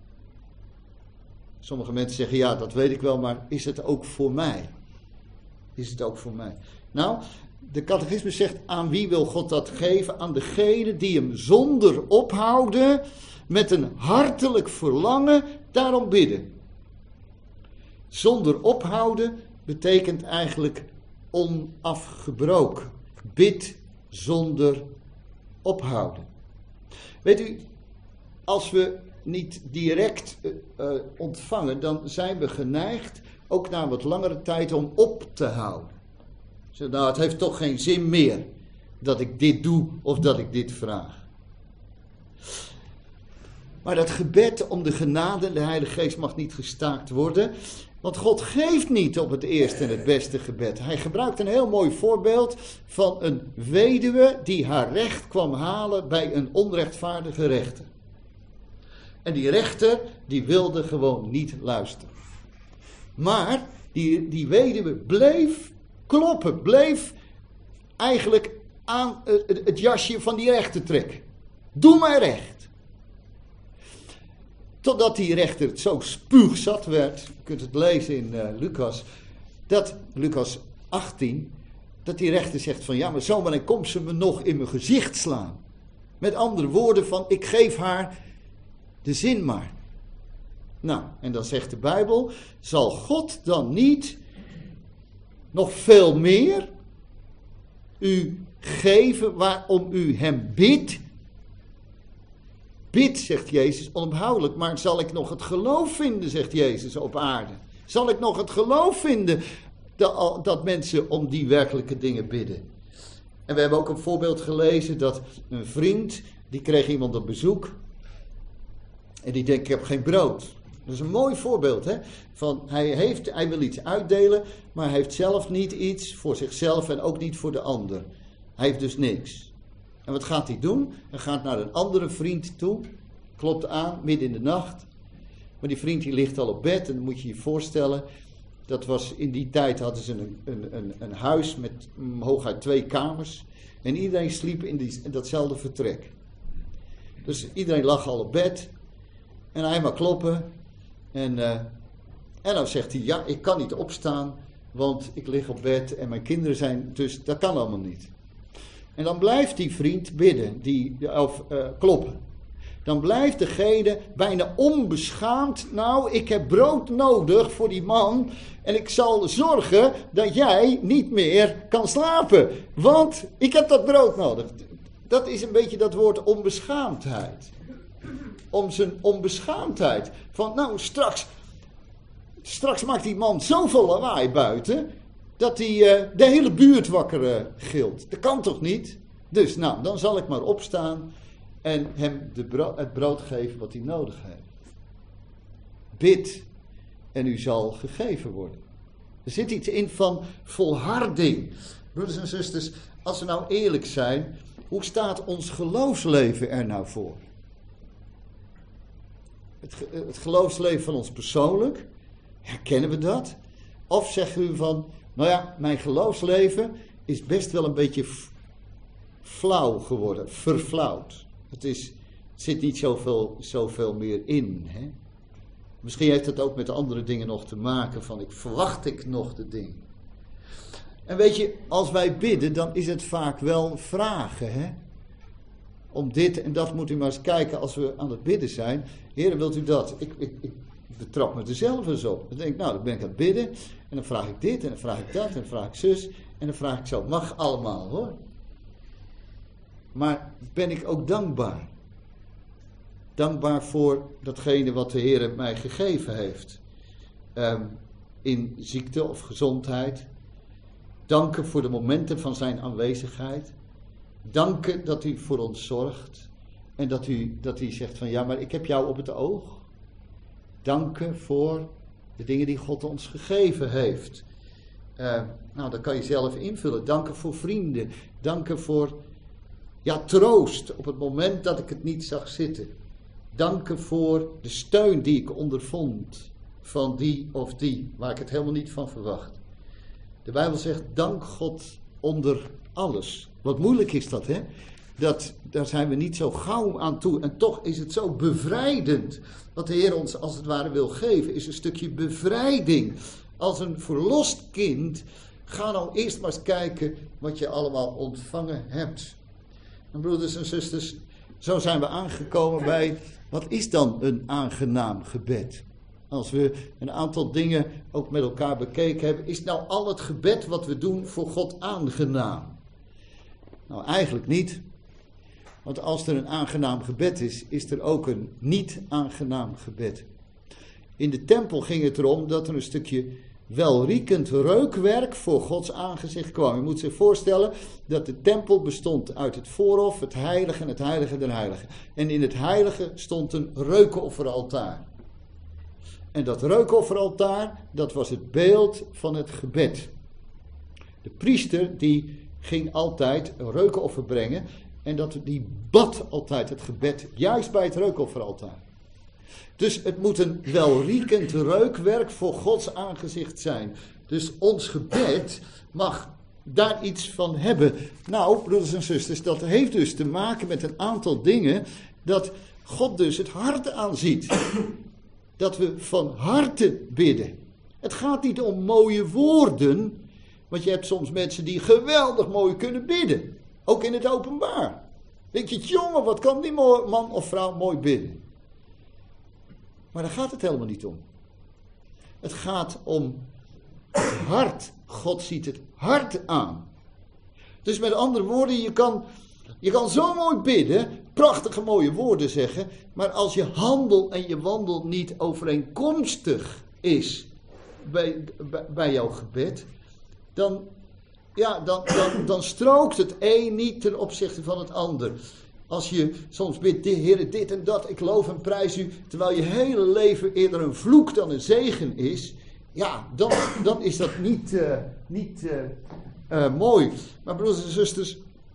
Sommige mensen zeggen, ja, dat weet ik wel, maar is het ook voor mij? Is het ook voor mij? Nou, de catechismus zegt, aan wie wil God dat geven? Aan degene die hem zonder ophouden, met een hartelijk verlangen, daarom bidden. Zonder ophouden betekent eigenlijk onafgebroken. Bid zonder ophouden. Weet u, als we niet direct uh, uh, ontvangen, dan zijn we geneigd, ook na wat langere tijd, om op te houden. Zeg, nou, het heeft toch geen zin meer dat ik dit doe of dat ik dit vraag. Maar dat gebed om de genade en de Heilige Geest mag niet gestaakt worden. Want God geeft niet op het eerste en het beste gebed. Hij gebruikt een heel mooi voorbeeld van een weduwe die haar recht kwam halen bij een onrechtvaardige rechter. En die rechter die wilde gewoon niet luisteren. Maar die, die weduwe bleef kloppen, bleef eigenlijk aan het, het jasje van die rechter trekken. Doe mij recht. Totdat die rechter het zo spuugzat werd, je kunt het lezen in uh, Lucas, dat, Lucas achttien, dat die rechter zegt van ja, maar zomaar komt ze me nog in mijn gezicht slaan. Met andere woorden van, ik geef haar de zin maar. Nou, en dan zegt de Bijbel, zal God dan niet nog veel meer u geven waarom u hem bidt? Bid, zegt Jezus, onophoudelijk, maar zal ik nog het geloof vinden, zegt Jezus, op aarde? Zal ik nog het geloof vinden dat, dat mensen om die werkelijke dingen bidden? En we hebben ook een voorbeeld gelezen dat een vriend, die kreeg iemand op bezoek. En die denkt, ik heb geen brood. Dat is een mooi voorbeeld, hè? Van hij, heeft, hij wil iets uitdelen, maar hij heeft zelf niet iets voor zichzelf en ook niet voor de ander. Hij heeft dus niks. En wat gaat hij doen? Hij gaat naar een andere vriend toe, klopt aan, midden in de nacht. Maar die vriend die ligt al op bed en dan moet je je voorstellen, dat was in die tijd hadden ze een, een, een, een huis met um, hooguit twee kamers. En iedereen sliep in, die, in datzelfde vertrek. Dus iedereen lag al op bed en hij maar kloppen. En, uh, en dan zegt hij, ja, ik kan niet opstaan, want ik lig op bed en mijn kinderen zijn, dus dat kan allemaal niet. En dan blijft die vriend bidden, die, of uh, kloppen. Dan blijft degene bijna onbeschaamd, nou, ik heb brood nodig voor die man en ik zal zorgen dat jij niet meer kan slapen, want ik heb dat brood nodig. Dat is een beetje dat woord onbeschaamdheid. Om zijn onbeschaamdheid. Van nou, straks, straks maakt die man zoveel lawaai buiten, dat hij uh, de hele buurt wakker uh, gilt. Dat kan toch niet? Dus nou, dan zal ik maar opstaan en hem de bro- het brood geven wat hij nodig heeft. Bid en u zal gegeven worden. Er zit iets in van volharding. Broeders en zusters, als we nou eerlijk zijn, hoe staat ons geloofsleven er nou voor? Het, ge- het geloofsleven van ons persoonlijk, herkennen we dat? Of zeggen u van, nou ja, mijn geloofsleven is best wel een beetje f- flauw geworden, verflauwd. Het, is, het zit niet zoveel, zoveel meer in. Hè? Misschien heeft het ook met andere dingen nog te maken van, ik verwacht ik nog de dingen. En weet je, als wij bidden, dan is het vaak wel vragen, hè? Om dit en dat moet u maar eens kijken als we aan het bidden zijn. Heer, wilt u dat? Ik, ik, ik betrap me er zelf eens op. Dan denk ik, nou, dan ben ik aan het bidden. En dan vraag ik dit en dan vraag ik dat en dan vraag ik zus. En dan vraag ik zo. Mag allemaal, hoor. Maar ben ik ook dankbaar? Dankbaar voor datgene wat de Heer mij gegeven heeft. Um, in ziekte of gezondheid. Danken voor de momenten van zijn aanwezigheid. Danken dat u voor ons zorgt. En dat u, dat u zegt van ja, maar ik heb jou op het oog. Danken voor de dingen die God ons gegeven heeft. Uh, nou, dat kan je zelf invullen. Danken voor vrienden. Danken voor ja, troost op het moment dat ik het niet zag zitten. Danken voor de steun die ik ondervond van die of die, waar ik het helemaal niet van verwacht. De Bijbel zegt, dank God onder alles. Wat moeilijk is dat, hè? Dat, daar zijn we niet zo gauw aan toe. En toch is het zo bevrijdend. Wat de Heer ons als het ware wil geven, is een stukje bevrijding. Als een verlost kind, ga nou eerst maar eens kijken wat je allemaal ontvangen hebt. En broeders en zusters, zo zijn we aangekomen bij, wat is dan een aangenaam gebed? Als we een aantal dingen ook met elkaar bekeken hebben, is nou al het gebed wat we doen voor God aangenaam? Nou, eigenlijk niet. Want als er een aangenaam gebed is, is er ook een niet aangenaam gebed. In de tempel ging het erom dat er een stukje welriekend reukwerk voor Gods aangezicht kwam. Je moet zich voorstellen dat de tempel bestond uit het voorhof, het heilige en het heilige der heiligen. En in het heilige stond een reukofferaltaar. En dat reukofferaltaar, dat was het beeld van het gebed. De priester die ging altijd een reukoffer brengen en dat, die bad altijd het gebed, juist bij het reukofferaltaar. Dus het moet een welriekend reukwerk voor Gods aangezicht zijn. Dus ons gebed mag daar iets van hebben. Nou, broeders en zusters, dat heeft dus te maken met een aantal dingen dat God dus het hart aanziet. Dat we van harte bidden. Het gaat niet om mooie woorden, want je hebt soms mensen die geweldig mooi kunnen bidden. Ook in het openbaar. Denk je, jongen, wat kan die man of vrouw mooi bidden? Maar daar gaat het helemaal niet om. Het gaat om het hart. God ziet het hart aan. Dus met andere woorden, je kan, je kan zo mooi bidden, prachtige mooie woorden zeggen, maar als je handel en je wandel niet overeenkomstig is bij, bij, bij jouw gebed, dan, ja, dan, dan, dan strookt het een niet ten opzichte van het ander. Als je soms bidt, Heer, dit en dat, ik loof en prijs u, terwijl je hele leven eerder een vloek dan een zegen is, ja, dan, dan is dat niet, uh, niet uh, uh, mooi. Maar broeders en zusters,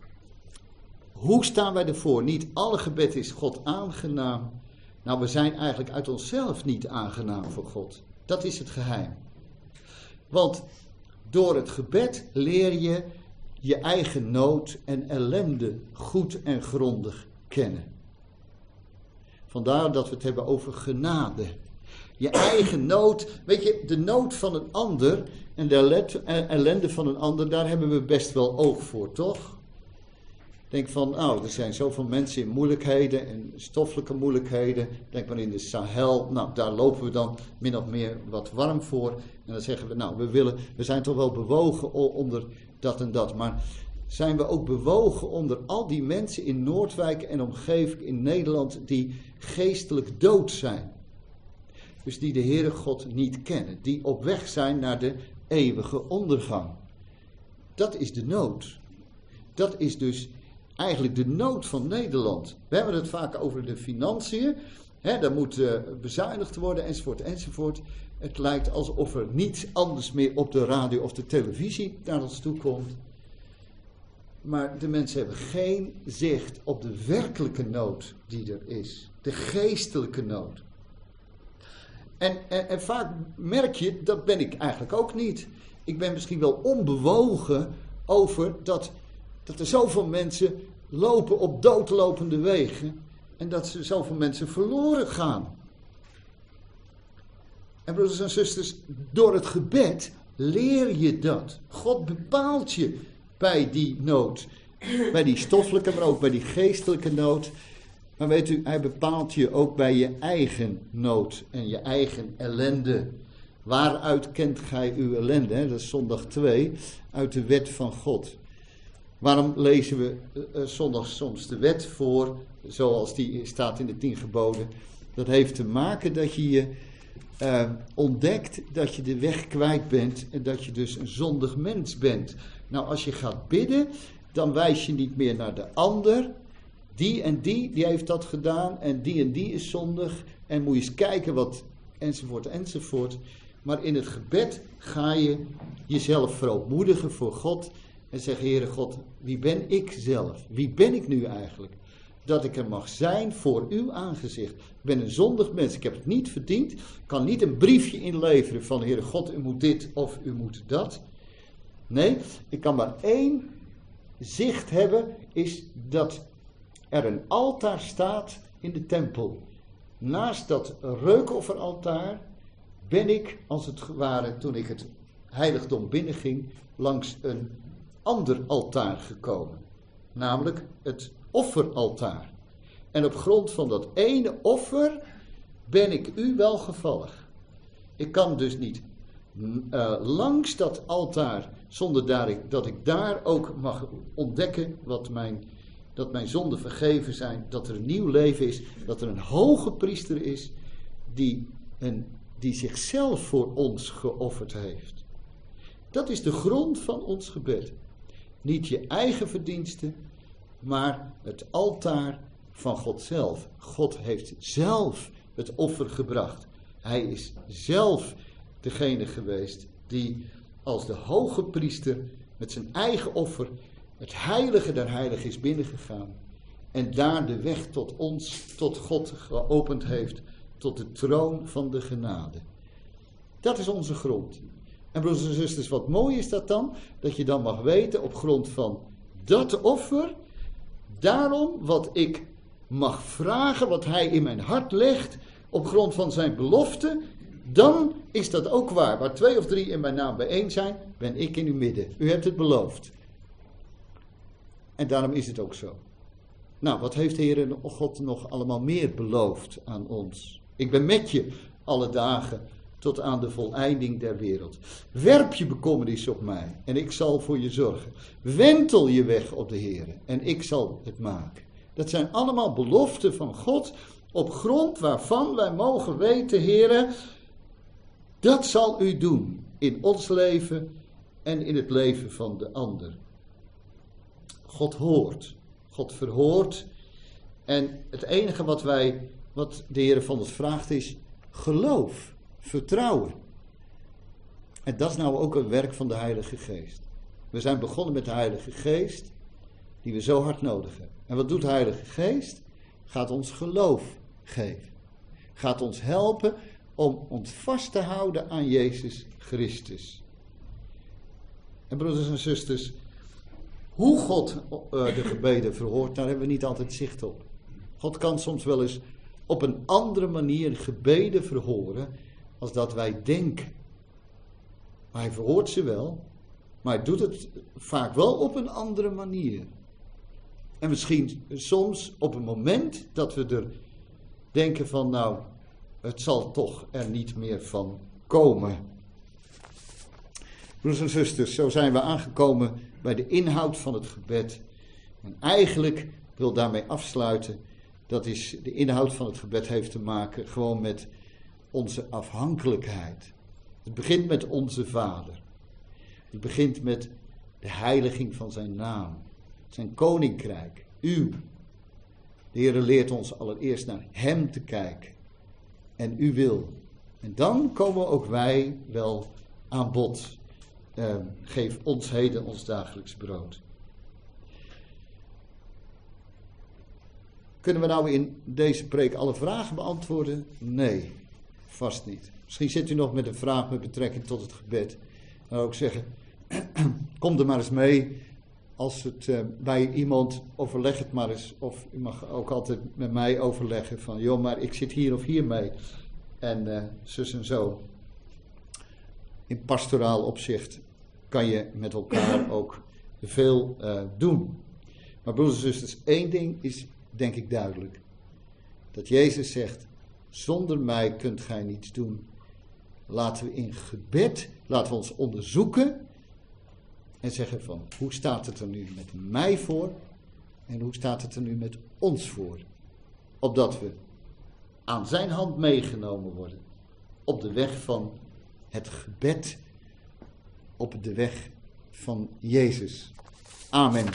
hoe staan wij ervoor? Niet alle gebed is God aangenaam. Nou, we zijn eigenlijk uit onszelf niet aangenaam voor God. Dat is het geheim. Want door het gebed leer je je eigen nood en ellende goed en grondig kennen. Vandaar dat we het hebben over genade. Je eigen nood, weet je, de nood van een ander en de ellende van een ander, daar hebben we best wel oog voor, toch? Denk van, nou, er zijn zoveel mensen in moeilijkheden en stoffelijke moeilijkheden. Denk maar in de Sahel, nou, daar lopen we dan min of meer wat warm voor. En dan zeggen we, nou, we willen, we zijn toch wel bewogen onder dat en dat. Maar zijn we ook bewogen onder al die mensen in Noordwijk en omgeving in Nederland die geestelijk dood zijn? Dus die de Heere God niet kennen. Die op weg zijn naar de eeuwige ondergang. Dat is de nood. Dat is dus eigenlijk de nood van Nederland. We hebben het vaak over de financiën. Hè, daar moet uh, bezuinigd worden enzovoort enzovoort. Het lijkt alsof er niets anders meer op de radio of de televisie naar ons toe komt. Maar de mensen hebben geen zicht op de werkelijke nood die er is. De geestelijke nood. En, en, en vaak merk je, dat ben ik eigenlijk ook niet. Ik ben misschien wel onbewogen over dat, dat er zoveel mensen lopen op doodlopende wegen. En dat er zoveel mensen verloren gaan. En broeders en zusters, door het gebed leer je dat. God bepaalt je bij die nood. Bij die stoffelijke, maar ook bij die geestelijke nood. Maar weet u, hij bepaalt je ook bij je eigen nood en je eigen ellende. Waaruit kent gij uw ellende? Hè? Dat is zondag twee, uit de wet van God. Waarom lezen we uh, zondag soms de wet voor, zoals die staat in de tien geboden? Dat heeft te maken dat je je uh, ontdekt dat je de weg kwijt bent en dat je dus een zondig mens bent. Nou, als je gaat bidden, dan wijs je niet meer naar de ander. Die en die, die heeft dat gedaan en die en die is zondig. En moet je eens kijken wat, enzovoort, enzovoort. Maar in het gebed ga je jezelf verootmoedigen voor God. En zeggen, Heere God, wie ben ik zelf? Wie ben ik nu eigenlijk? Dat ik er mag zijn voor uw aangezicht. Ik ben een zondig mens, ik heb het niet verdiend. Ik kan niet een briefje inleveren van, Heere God, u moet dit of u moet dat. Nee, ik kan maar één zicht hebben, is dat er een altaar staat in de tempel. Naast dat reukofferaltaar ben ik, als het ware, toen ik het heiligdom binnenging, langs een ander altaar gekomen. Namelijk het offeraltaar. En op grond van dat ene offer ben ik u welgevallig. Ik kan dus niet uh, langs dat altaar, zonder dat ik, dat ik daar ook mag ontdekken wat mijn, dat mijn zonden vergeven zijn, dat er een nieuw leven is, dat er een hoge priester is die, een, die zichzelf voor ons geofferd heeft. Dat is de grond van ons gebed. Niet je eigen verdiensten, maar het altaar van God zelf. God heeft zelf het offer gebracht. Hij is zelf degene geweest die als de hoge priester met zijn eigen offer het heilige der heiligen is binnengegaan. En daar de weg tot ons, tot God geopend heeft, tot de troon van de genade. Dat is onze grond. En broeders en zusters, wat mooi is dat dan? Dat je dan mag weten op grond van dat offer, daarom wat ik mag vragen, wat hij in mijn hart legt, op grond van zijn belofte, dan is dat ook waar. Waar twee of drie in mijn naam bijeen zijn, ben ik in uw midden. U hebt het beloofd. En daarom is het ook zo. Nou, wat heeft de Heer God nog allemaal meer beloofd aan ons? Ik ben met je alle dagen tot aan de voleinding der wereld. Werp je bekommernis op mij en ik zal voor je zorgen. Wentel je weg op de Heer en ik zal het maken. Dat zijn allemaal beloften van God, op grond waarvan wij mogen weten, Heer, dat zal u doen in ons leven en in het leven van de ander. God hoort, God verhoort en het enige wat wij, wat de Heer van ons vraagt is geloof, vertrouwen. En dat is nou ook een werk van de Heilige Geest. We zijn begonnen met de Heilige Geest, die we zo hard nodig hebben. En wat doet de Heilige Geest? Gaat ons geloof geven. Gaat ons helpen om ons vast te houden aan Jezus Christus. En broeders en zusters, hoe God uh, de gebeden verhoort, daar hebben we niet altijd zicht op. God kan soms wel eens op een andere manier gebeden verhoren als dat wij denken. Maar hij verhoort ze wel, maar hij doet het vaak wel op een andere manier. En misschien soms op een moment dat we er denken van, nou, het zal toch er niet meer van komen. Broeders en zusters, zo zijn we aangekomen bij de inhoud van het gebed. En eigenlijk wil daarmee afsluiten, dat is, de inhoud van het gebed heeft te maken gewoon met onze afhankelijkheid. Het begint met onze Vader. Het begint met de heiliging van zijn naam. Zijn koninkrijk, uw. De Heer leert ons allereerst naar hem te kijken. En uw wil. En dan komen ook wij wel aan bod. Uh, geef ons heden ons dagelijks brood. Kunnen we nou in deze preek alle vragen beantwoorden? Nee, vast niet. Misschien zit u nog met een vraag met betrekking tot het gebed. Dan zou ik zeggen, kom er maar eens mee. Als het uh, bij iemand, overleg het maar eens. Of u mag ook altijd met mij overleggen van, joh, maar ik zit hier of hier mee. En uh, zus en zo. In pastoraal opzicht kan je met elkaar ook veel uh, doen. Maar broeders en zusters, één ding is denk ik duidelijk. Dat Jezus zegt, zonder mij kunt gij niets doen. Laten we in gebed, laten we ons onderzoeken en zeggen van, hoe staat het er nu met mij voor en hoe staat het er nu met ons voor? Opdat we aan zijn hand meegenomen worden op de weg van het gebed, op de weg van Jezus. Amen.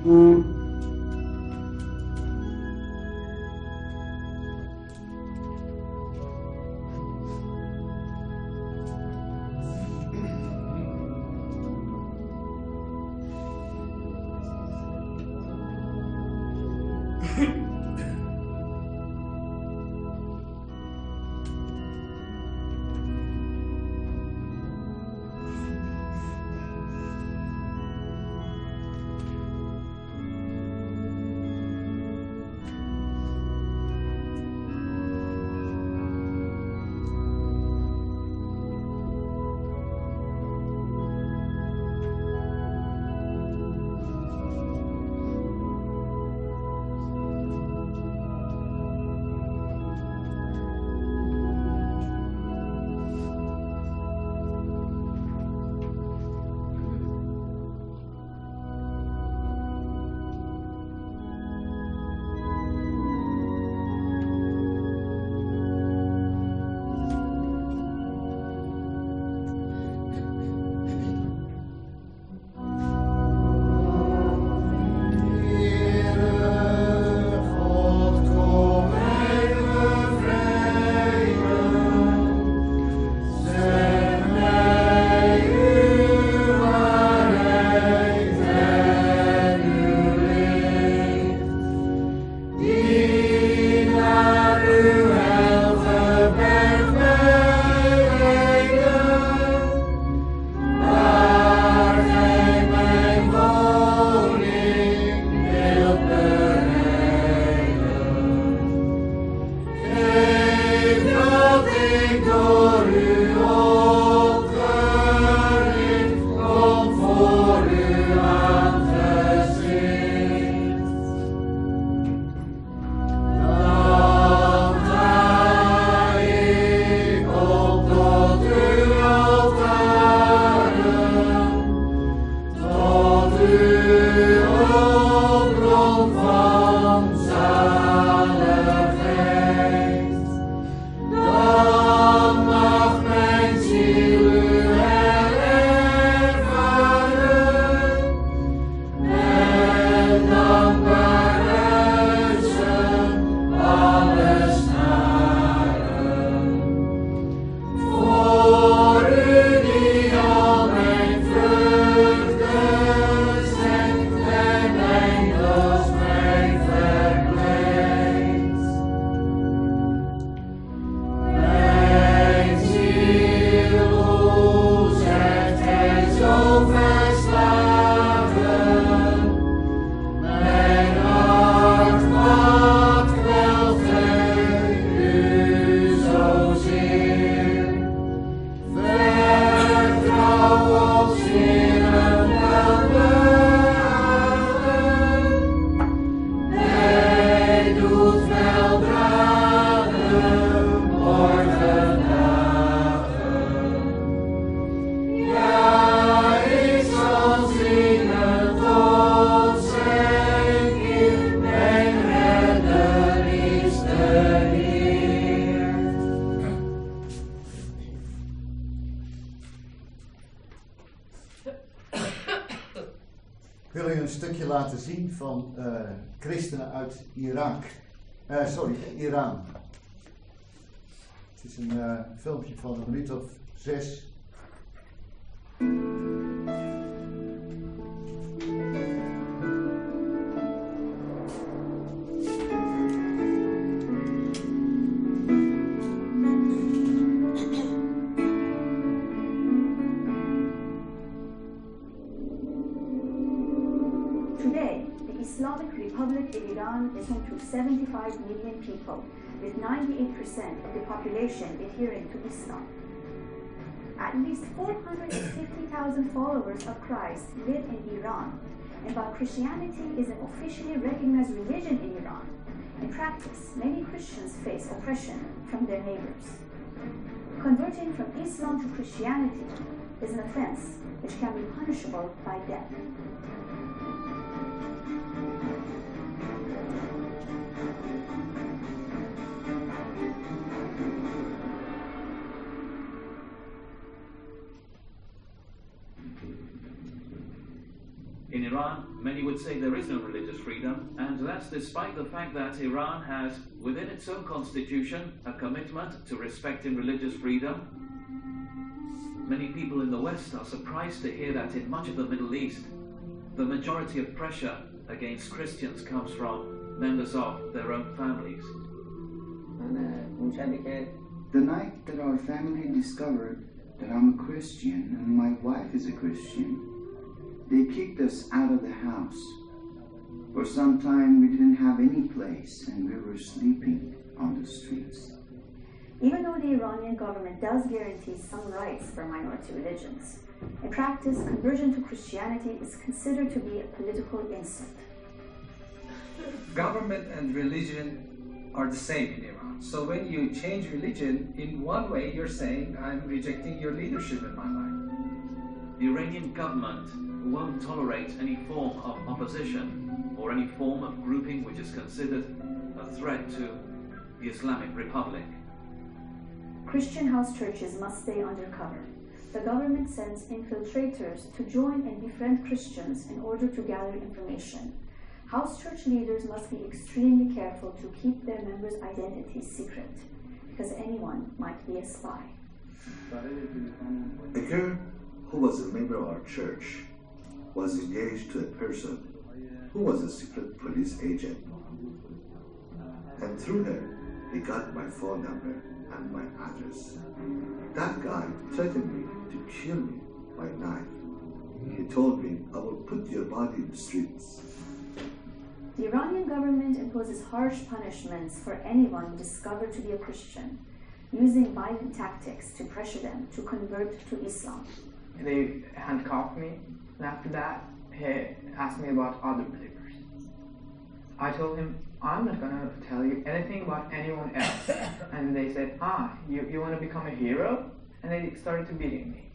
Ik wil u een stukje laten zien van uh, christenen uit Irak. Uh, sorry, Iran. Het is een uh, filmpje van een minuut of zes. Islamic Republic in Iran is home to seventy-five million people, with ninety-eight percent of the population adhering to Islam. At least four hundred fifty thousand followers of Christ live in Iran, and while Christianity is an officially recognized religion in Iran, in practice, many Christians face oppression from their neighbors. Converting from Islam to Christianity is an offense which can be punishable by death. In Iran, many would say there is no religious freedom, and that's despite the fact that Iran has, within its own constitution, a commitment to respecting religious freedom. Many people in the West are surprised to hear that in much of the Middle East, the majority of pressure against Christians comes from members of their own families. The night that our family discovered that I'm a Christian and my wife is a Christian, they kicked us out of the house. For some time we didn't have any place and we were sleeping on the streets. Even though the Iranian government does guarantee some rights for minority religions, in practice, conversion to Christianity is considered to be a political insult. Government and religion are the same in Iran. So when you change religion, in one way you're saying, I'm rejecting your leadership in my life. The Iranian government won't tolerate any form of opposition or any form of grouping which is considered a threat to the Islamic Republic. Christian house churches must stay undercover. The government sends infiltrators to join and befriend Christians in order to gather information. House church leaders must be extremely careful to keep their members' identities secret, because anyone might be a spy. A girl who was a member of our church was engaged to a person who was a secret police agent. And through her, he got my phone number and my address. That guy threatened me to kill me by knife. He told me, I will put your body in the streets. The Iranian government imposes harsh punishments for anyone discovered to be a Christian, using violent tactics to pressure them to convert to Islam. They handcuffed me, and after that, he asked me about other believers. I told him, I'm not going to tell you anything about anyone else. And they said, ah, you, you want to become a hero? And they started to beating me.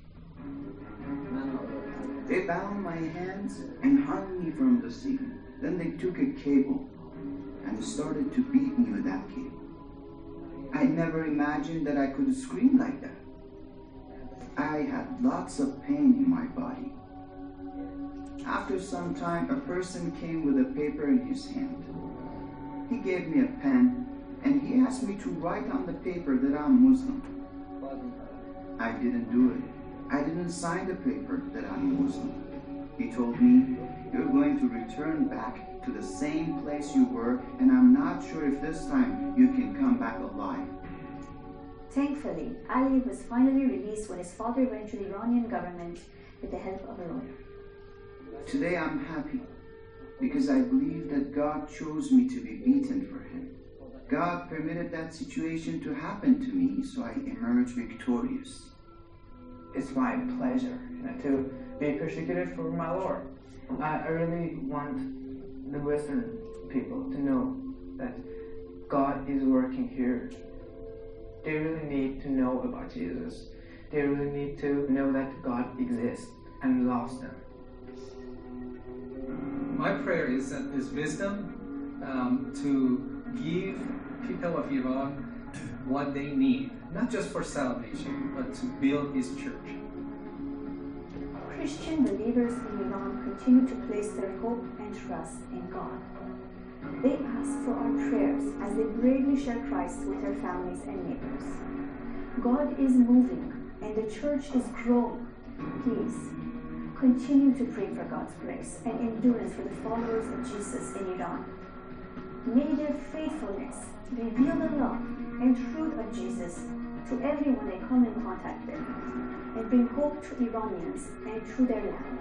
They bound my hands and hung me from the ceiling. Then they took a cable and started to beat me with that cable. I never imagined that I could scream like that. I had lots of pain in my body. After some time, a person came with a paper in his hand. He gave me a pen and he asked me to write on the paper that I'm Muslim. I didn't do it. I didn't sign the paper that I'm Muslim. He told me, you're going to return back to the same place you were, and I'm not sure if this time you can come back alive. Thankfully, Ali was finally released when his father went to the Iranian government with the help of a lawyer. Today I'm happy because I believe that God chose me to be beaten for him. God permitted that situation to happen to me, so I emerged victorious. It's my pleasure, you know, to be persecuted for my Lord. I, I really want the Western people to know that God is working here. They really need to know about Jesus. They really need to know that God exists and loves them. My prayer is that is wisdom um, to give people of Iran what they need, not just for salvation, but to build His church. Christian believers in Iran continue to place their hope and trust in God. They ask for our prayers as they bravely share Christ with their families and neighbors. God is moving and the church is growing. Please, continue to pray for God's grace and endurance for the followers of Jesus in Iran. May their faithfulness reveal the love and truth of Jesus to everyone they come in contact with, and bring hope to Iranians and to their land.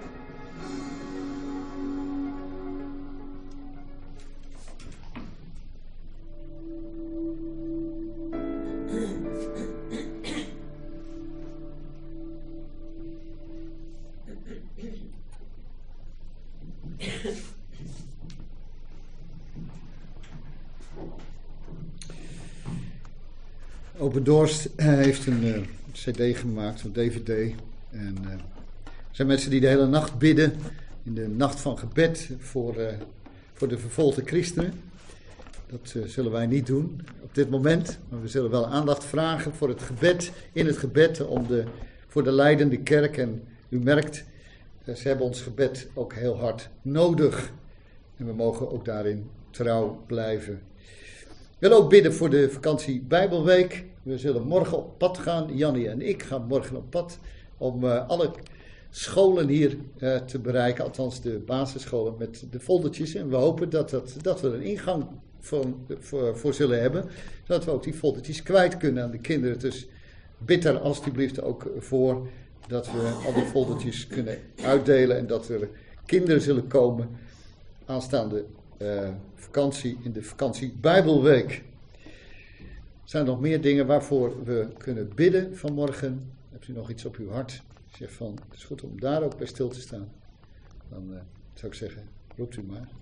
Open Doors heeft een uh, cd gemaakt, een dvd. En uh, er zijn mensen die de hele nacht bidden, in de nacht van gebed voor, uh, voor de vervolgde christenen. Dat uh, zullen wij niet doen op dit moment, maar we zullen wel aandacht vragen voor het gebed, in het gebed om de, voor de leidende kerk. En u merkt, ze hebben ons gebed ook heel hard nodig. En we mogen ook daarin trouw blijven. Ik wil ook bidden voor de vakantie Bijbelweek. We zullen morgen op pad gaan. Jannie en ik gaan morgen op pad om uh, alle scholen hier uh, te bereiken. Althans de basisscholen met de foldertjes. En we hopen dat, dat, dat we er een ingang voor, voor, voor zullen hebben. Zodat we ook die foldertjes kwijt kunnen aan de kinderen. Dus bid daar alstublieft ook voor dat we al die foldertjes kunnen uitdelen. En dat er kinderen zullen komen aanstaande uh, vakantie in de vakantie Bijbelweek. Er zijn nog meer dingen waarvoor we kunnen bidden vanmorgen. Hebt u nog iets op uw hart? Zeg van, het is goed om daar ook bij stil te staan. Dan uh, zou ik zeggen, roept u maar.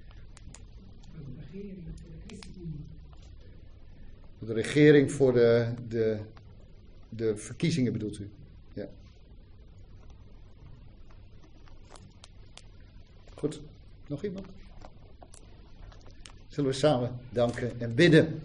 De regering voor de, de, de verkiezingen bedoelt u? Ja. Goed, nog iemand? Zullen we samen danken en bidden.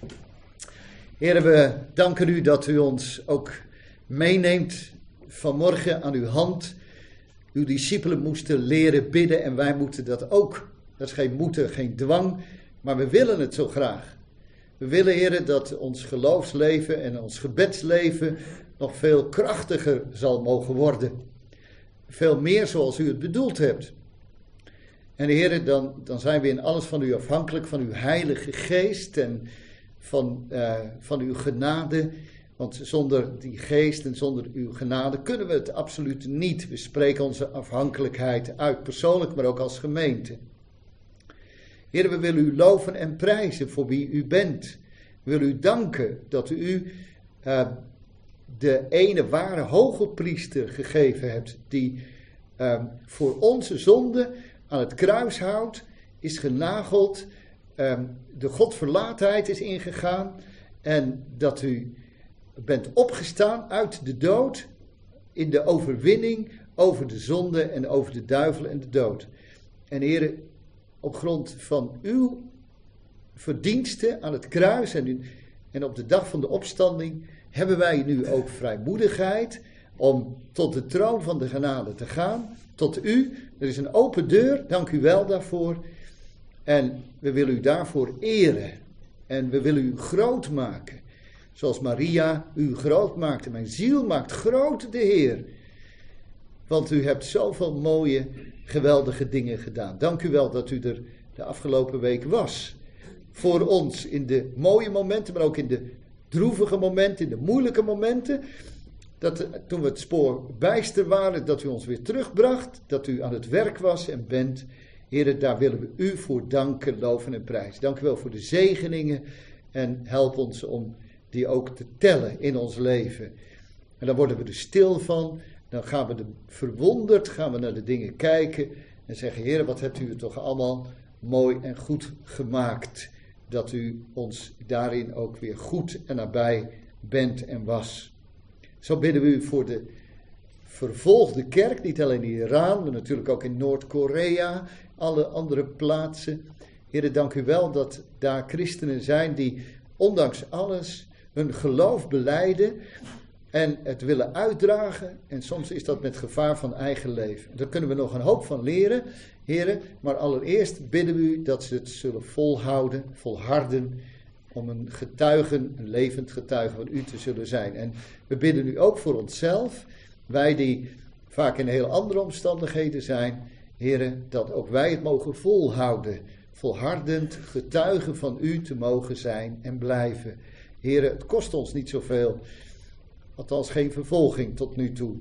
Heren, we danken u dat u ons ook meeneemt vanmorgen aan uw hand. Uw discipelen moesten leren bidden en wij moeten dat ook. Dat is geen moeten, geen dwang, maar we willen het zo graag. We willen, heren, dat ons geloofsleven en ons gebedsleven nog veel krachtiger zal mogen worden. Veel meer zoals u het bedoeld hebt. En heren, dan, dan zijn we in alles van u afhankelijk, van uw heilige geest en van, uh, van uw genade. Want zonder die geest en zonder uw genade kunnen we het absoluut niet. We spreken onze afhankelijkheid uit, persoonlijk, maar ook als gemeente. Heren, we willen u loven en prijzen voor wie u bent. We willen u danken dat u uh, de ene ware hogepriester gegeven hebt, die uh, voor onze zonde aan het kruis houdt, is genageld, uh, de godverlaatheid is ingegaan en dat u bent opgestaan uit de dood in de overwinning over de zonde en over de duivel en de dood. En heren, op grond van uw verdiensten aan het kruis en, u, en op de dag van de opstanding hebben wij nu ook vrijmoedigheid om tot de troon van de genade te gaan, tot u. Er is een open deur, dank u wel daarvoor. En we willen u daarvoor eren en we willen u groot maken. Zoals Maria u groot maakte. Mijn ziel maakt groot de Heer. Want u hebt zoveel mooie, geweldige dingen gedaan. Dank u wel dat u er de afgelopen week was. Voor ons in de mooie momenten, maar ook in de droevige momenten, in de moeilijke momenten. Dat toen we het spoor bijster waren, dat u ons weer terugbracht. Dat u aan het werk was en bent. Heer, daar willen we u voor danken, loven en prijzen. Dank u wel voor de zegeningen. En help ons om die ook te tellen in ons leven. En dan worden we er stil van. Dan gaan we er verwonderd, gaan we naar de dingen kijken. En zeggen, Heer, wat hebt u het toch allemaal mooi en goed gemaakt. Dat u ons daarin ook weer goed en nabij bent en was. Zo bidden we u voor de vervolgde kerk. Niet alleen in Iran, maar natuurlijk ook in Noord-Korea. Alle andere plaatsen. Heer, dank u wel dat daar christenen zijn die ondanks alles hun geloof belijden en het willen uitdragen. En soms is dat met gevaar van eigen leven. Daar kunnen we nog een hoop van leren, heren. Maar allereerst bidden we u dat ze het zullen volhouden, volharden, om een getuigen, een levend getuige van u te zullen zijn. En we bidden u ook voor onszelf, wij die vaak in heel andere omstandigheden zijn, heren, dat ook wij het mogen volhouden. Volhardend getuigen van u te mogen zijn en blijven. Heren, het kost ons niet zoveel, althans geen vervolging tot nu toe.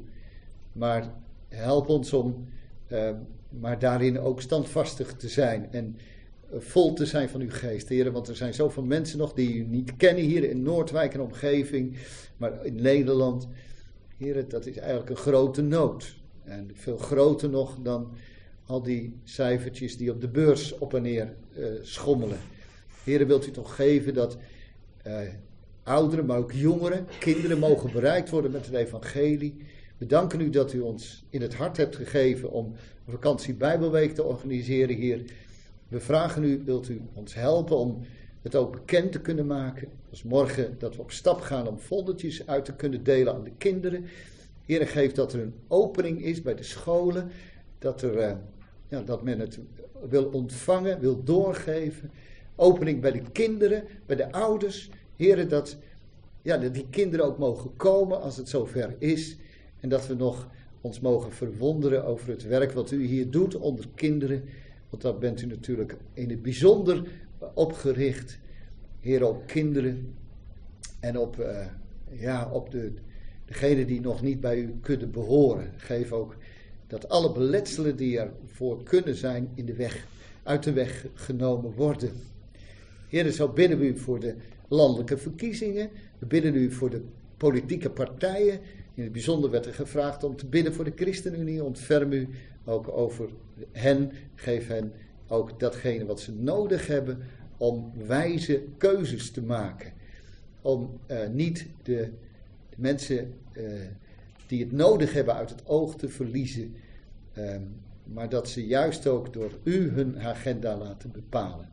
Maar help ons om uh, maar daarin ook standvastig te zijn en uh, vol te zijn van uw geest, heren. Want er zijn zoveel mensen nog die u niet kennen hier in Noordwijk en omgeving, maar in Nederland. Heren, dat is eigenlijk een grote nood. En veel groter nog dan al die cijfertjes die op de beurs op en neer uh, schommelen. Heren, wilt u toch geven dat uh, ouderen, maar ook jongeren, kinderen mogen bereikt worden met het evangelie. We danken u dat u ons in het hart hebt gegeven om een vakantie Bijbelweek te organiseren hier. We vragen u, wilt u ons helpen om het ook bekend te kunnen maken. Dus morgen dat we op stap gaan om foldertjes uit te kunnen delen aan de kinderen. Heere, geef dat er een opening is bij de scholen, dat, er, uh, ja, dat men het wil ontvangen, wil doorgeven. Opening bij de kinderen, bij de ouders. Heere, dat, ja, dat die kinderen ook mogen komen als het zover is. En dat we nog ons mogen verwonderen over het werk wat u hier doet onder kinderen. Want daar bent u natuurlijk in het bijzonder opgericht. Heere, op kinderen en op, uh, ja, op de, degenen die nog niet bij u kunnen behoren. Geef ook dat alle beletselen die ervoor kunnen zijn in de weg, uit de weg genomen worden. Heere, zo bidden we u voor de landelijke verkiezingen. We bidden u voor de politieke partijen. In het bijzonder werd er gevraagd om te bidden voor de ChristenUnie. Ontferm u ook over hen. Geef hen ook datgene wat ze nodig hebben om wijze keuzes te maken. Om uh, niet de, de mensen uh, die het nodig hebben uit het oog te verliezen. Um, maar dat ze juist ook door u hun agenda laten bepalen.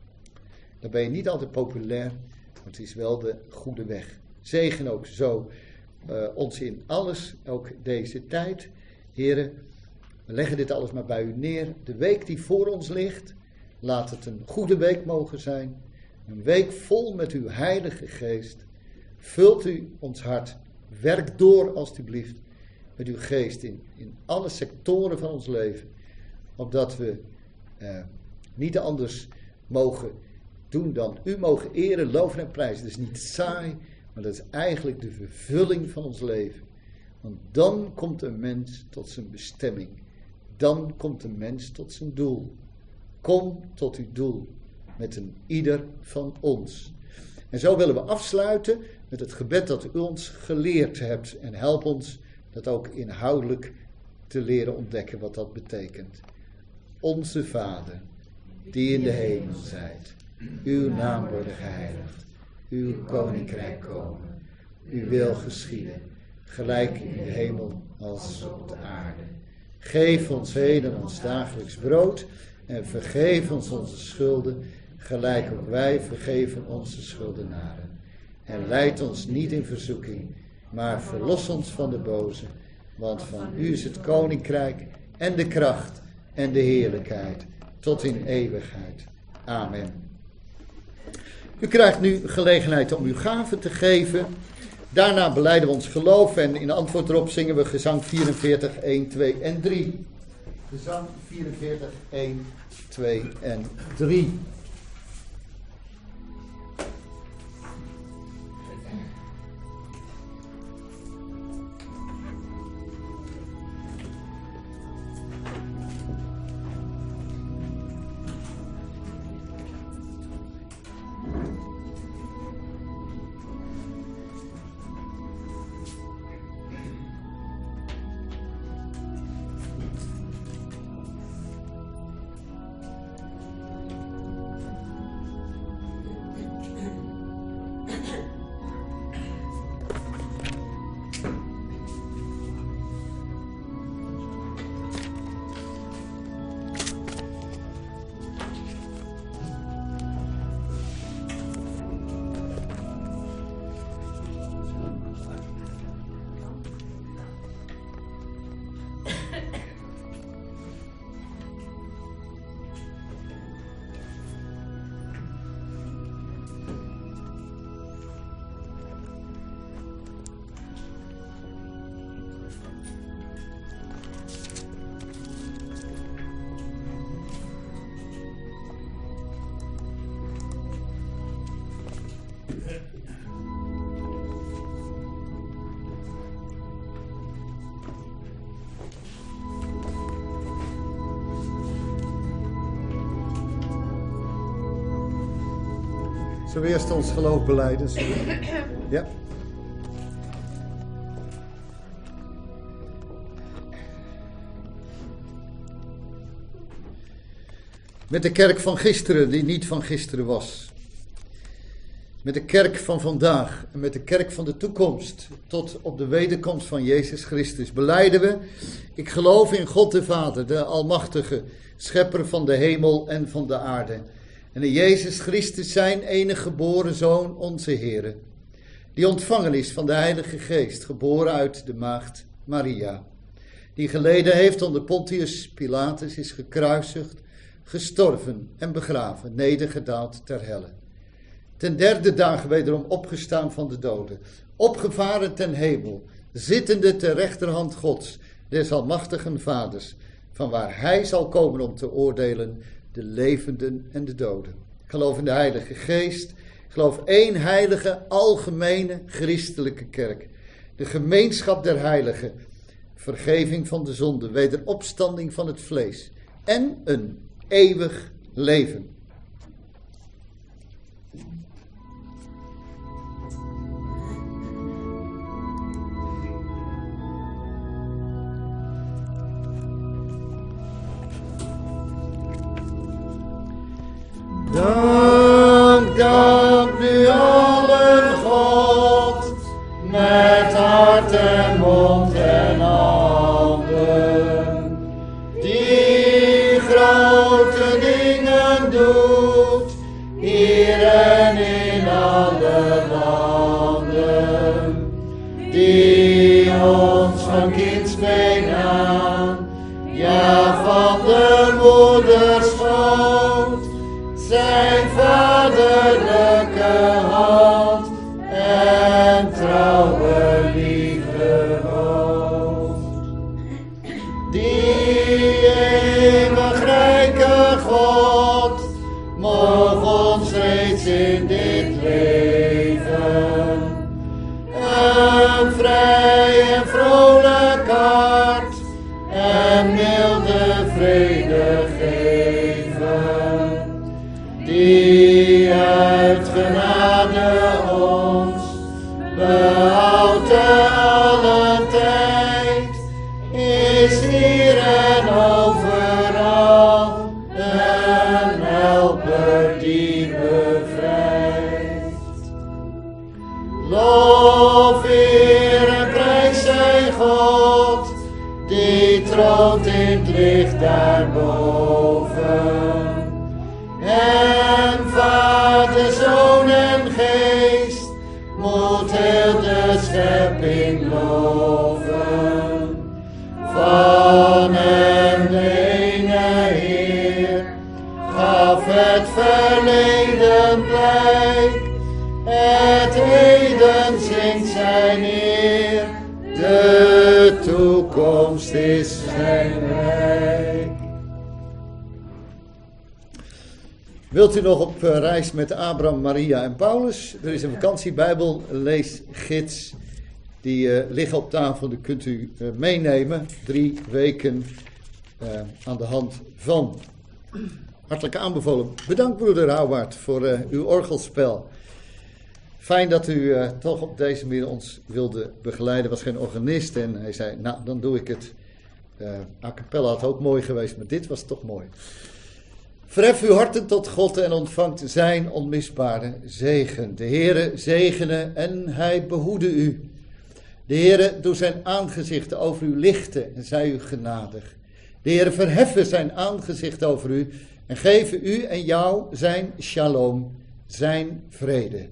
Dan ben je niet altijd populair, maar het is wel de goede weg. Zegen ook zo uh, ons in alles, ook deze tijd. Heren, we leggen dit alles maar bij u neer. De week die voor ons ligt, laat het een goede week mogen zijn. Een week vol met uw heilige geest. Vult u ons hart. Werk door alstublieft met uw geest in, in alle sectoren van ons leven. Opdat we uh, niet anders mogen doen dan u mogen eren, loven en prijzen. Dat is niet saai, maar dat is eigenlijk de vervulling van ons leven. Want dan komt een mens tot zijn bestemming. Dan komt een mens tot zijn doel. Kom tot uw doel met een ieder van ons. En zo willen we afsluiten met het gebed dat u ons geleerd hebt. En help ons dat ook inhoudelijk te leren ontdekken wat dat betekent. Onze Vader, die in de hemel zijt. Uw naam worden geheiligd. Uw koninkrijk komen. Uw wil geschieden. Gelijk in de hemel als op de aarde. Geef ons heden ons dagelijks brood. En vergeef ons onze schulden. Gelijk ook wij vergeven onze schuldenaren. En leid ons niet in verzoeking. Maar verlos ons van de boze. Want van u is het koninkrijk en de kracht en de heerlijkheid. Tot in eeuwigheid. Amen. U krijgt nu gelegenheid om uw gaven te geven. Daarna belijden we ons geloof en in antwoord erop zingen we gezang vierenveertig, één, twee en drie. Gezang vierenveertig, één, twee en drie. Zullen we eerst ons geloof belijden? Ja. Met de kerk van gisteren, die niet van gisteren was. Met de kerk van vandaag en met de kerk van de toekomst, tot op de wederkomst van Jezus Christus, belijden we: ik geloof in God de Vader, de Almachtige, schepper van de hemel en van de aarde. En in Jezus Christus, zijn enige geboren Zoon, onze Heere, die ontvangen is van de Heilige Geest, geboren uit de maagd Maria, die geleden heeft onder Pontius Pilatus, is gekruisigd, gestorven en begraven, nedergedaald ter helle. Ten derde dagen wederom opgestaan van de doden, opgevaren ten hemel, zittende ter rechterhand Gods, des almachtigen Vaders, van waar hij zal komen om te oordelen de levenden en de doden. Ik geloof in de Heilige Geest, ik geloof één heilige, algemene, christelijke kerk, de gemeenschap der heiligen, vergeving van de zonde, wederopstanding van het vlees en een eeuwig leven. Dank, dank nu allen God, met hart en mond en handen, die grote dingen doet, hier en in alle landen, die ons van kindsbeen aan, ja van de moeders schoot, zijn vaderlijke hand en trouwe liefde hoofd. Die eeuwig rijke God, moog ons reeds in dit leven een vrij en vrolijk hart en milde vrede geven, die uit genade ons behoudt te allen tijd, is hier en overal een helper die bevrijdt. Lof, eer en prijs zij God, die troont in het licht daarboven. En Vader, Zoon en Geest moet heel de schepping loven. Van hem de ene Heer gaf het verleden blijk, het heden zingt zijn eer, de toekomst is zijn rijk. Wilt u nog op reis met Abraham, Maria en Paulus? Er is een vakantiebijbel, leesgids, die uh, liggen op tafel, die kunt u uh, meenemen. Drie weken uh, aan de hand van. Hartelijk aanbevolen. Bedankt broeder Houwaard voor uh, uw orgelspel. Fijn dat u uh, toch op deze manier ons wilde begeleiden. Was geen organist en hij zei, nou dan doe ik het. Uh, a cappella had ook mooi geweest, maar dit was toch mooi. Verhef uw harten tot God en ontvangt zijn onmisbare zegen. De Heere zegene en hij behoede u. De Heere doe zijn aangezicht over u lichten en zij u genadig. De Heere verheffen zijn aangezicht over u en geven u en jou zijn shalom, zijn vrede.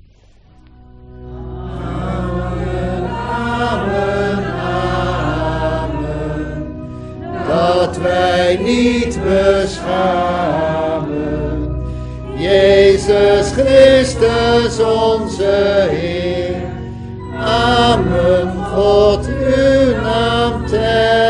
Amen, amen, amen. Dat wij niet beschamen. Jezus Christus onze Heer. Amen, God uw naam ter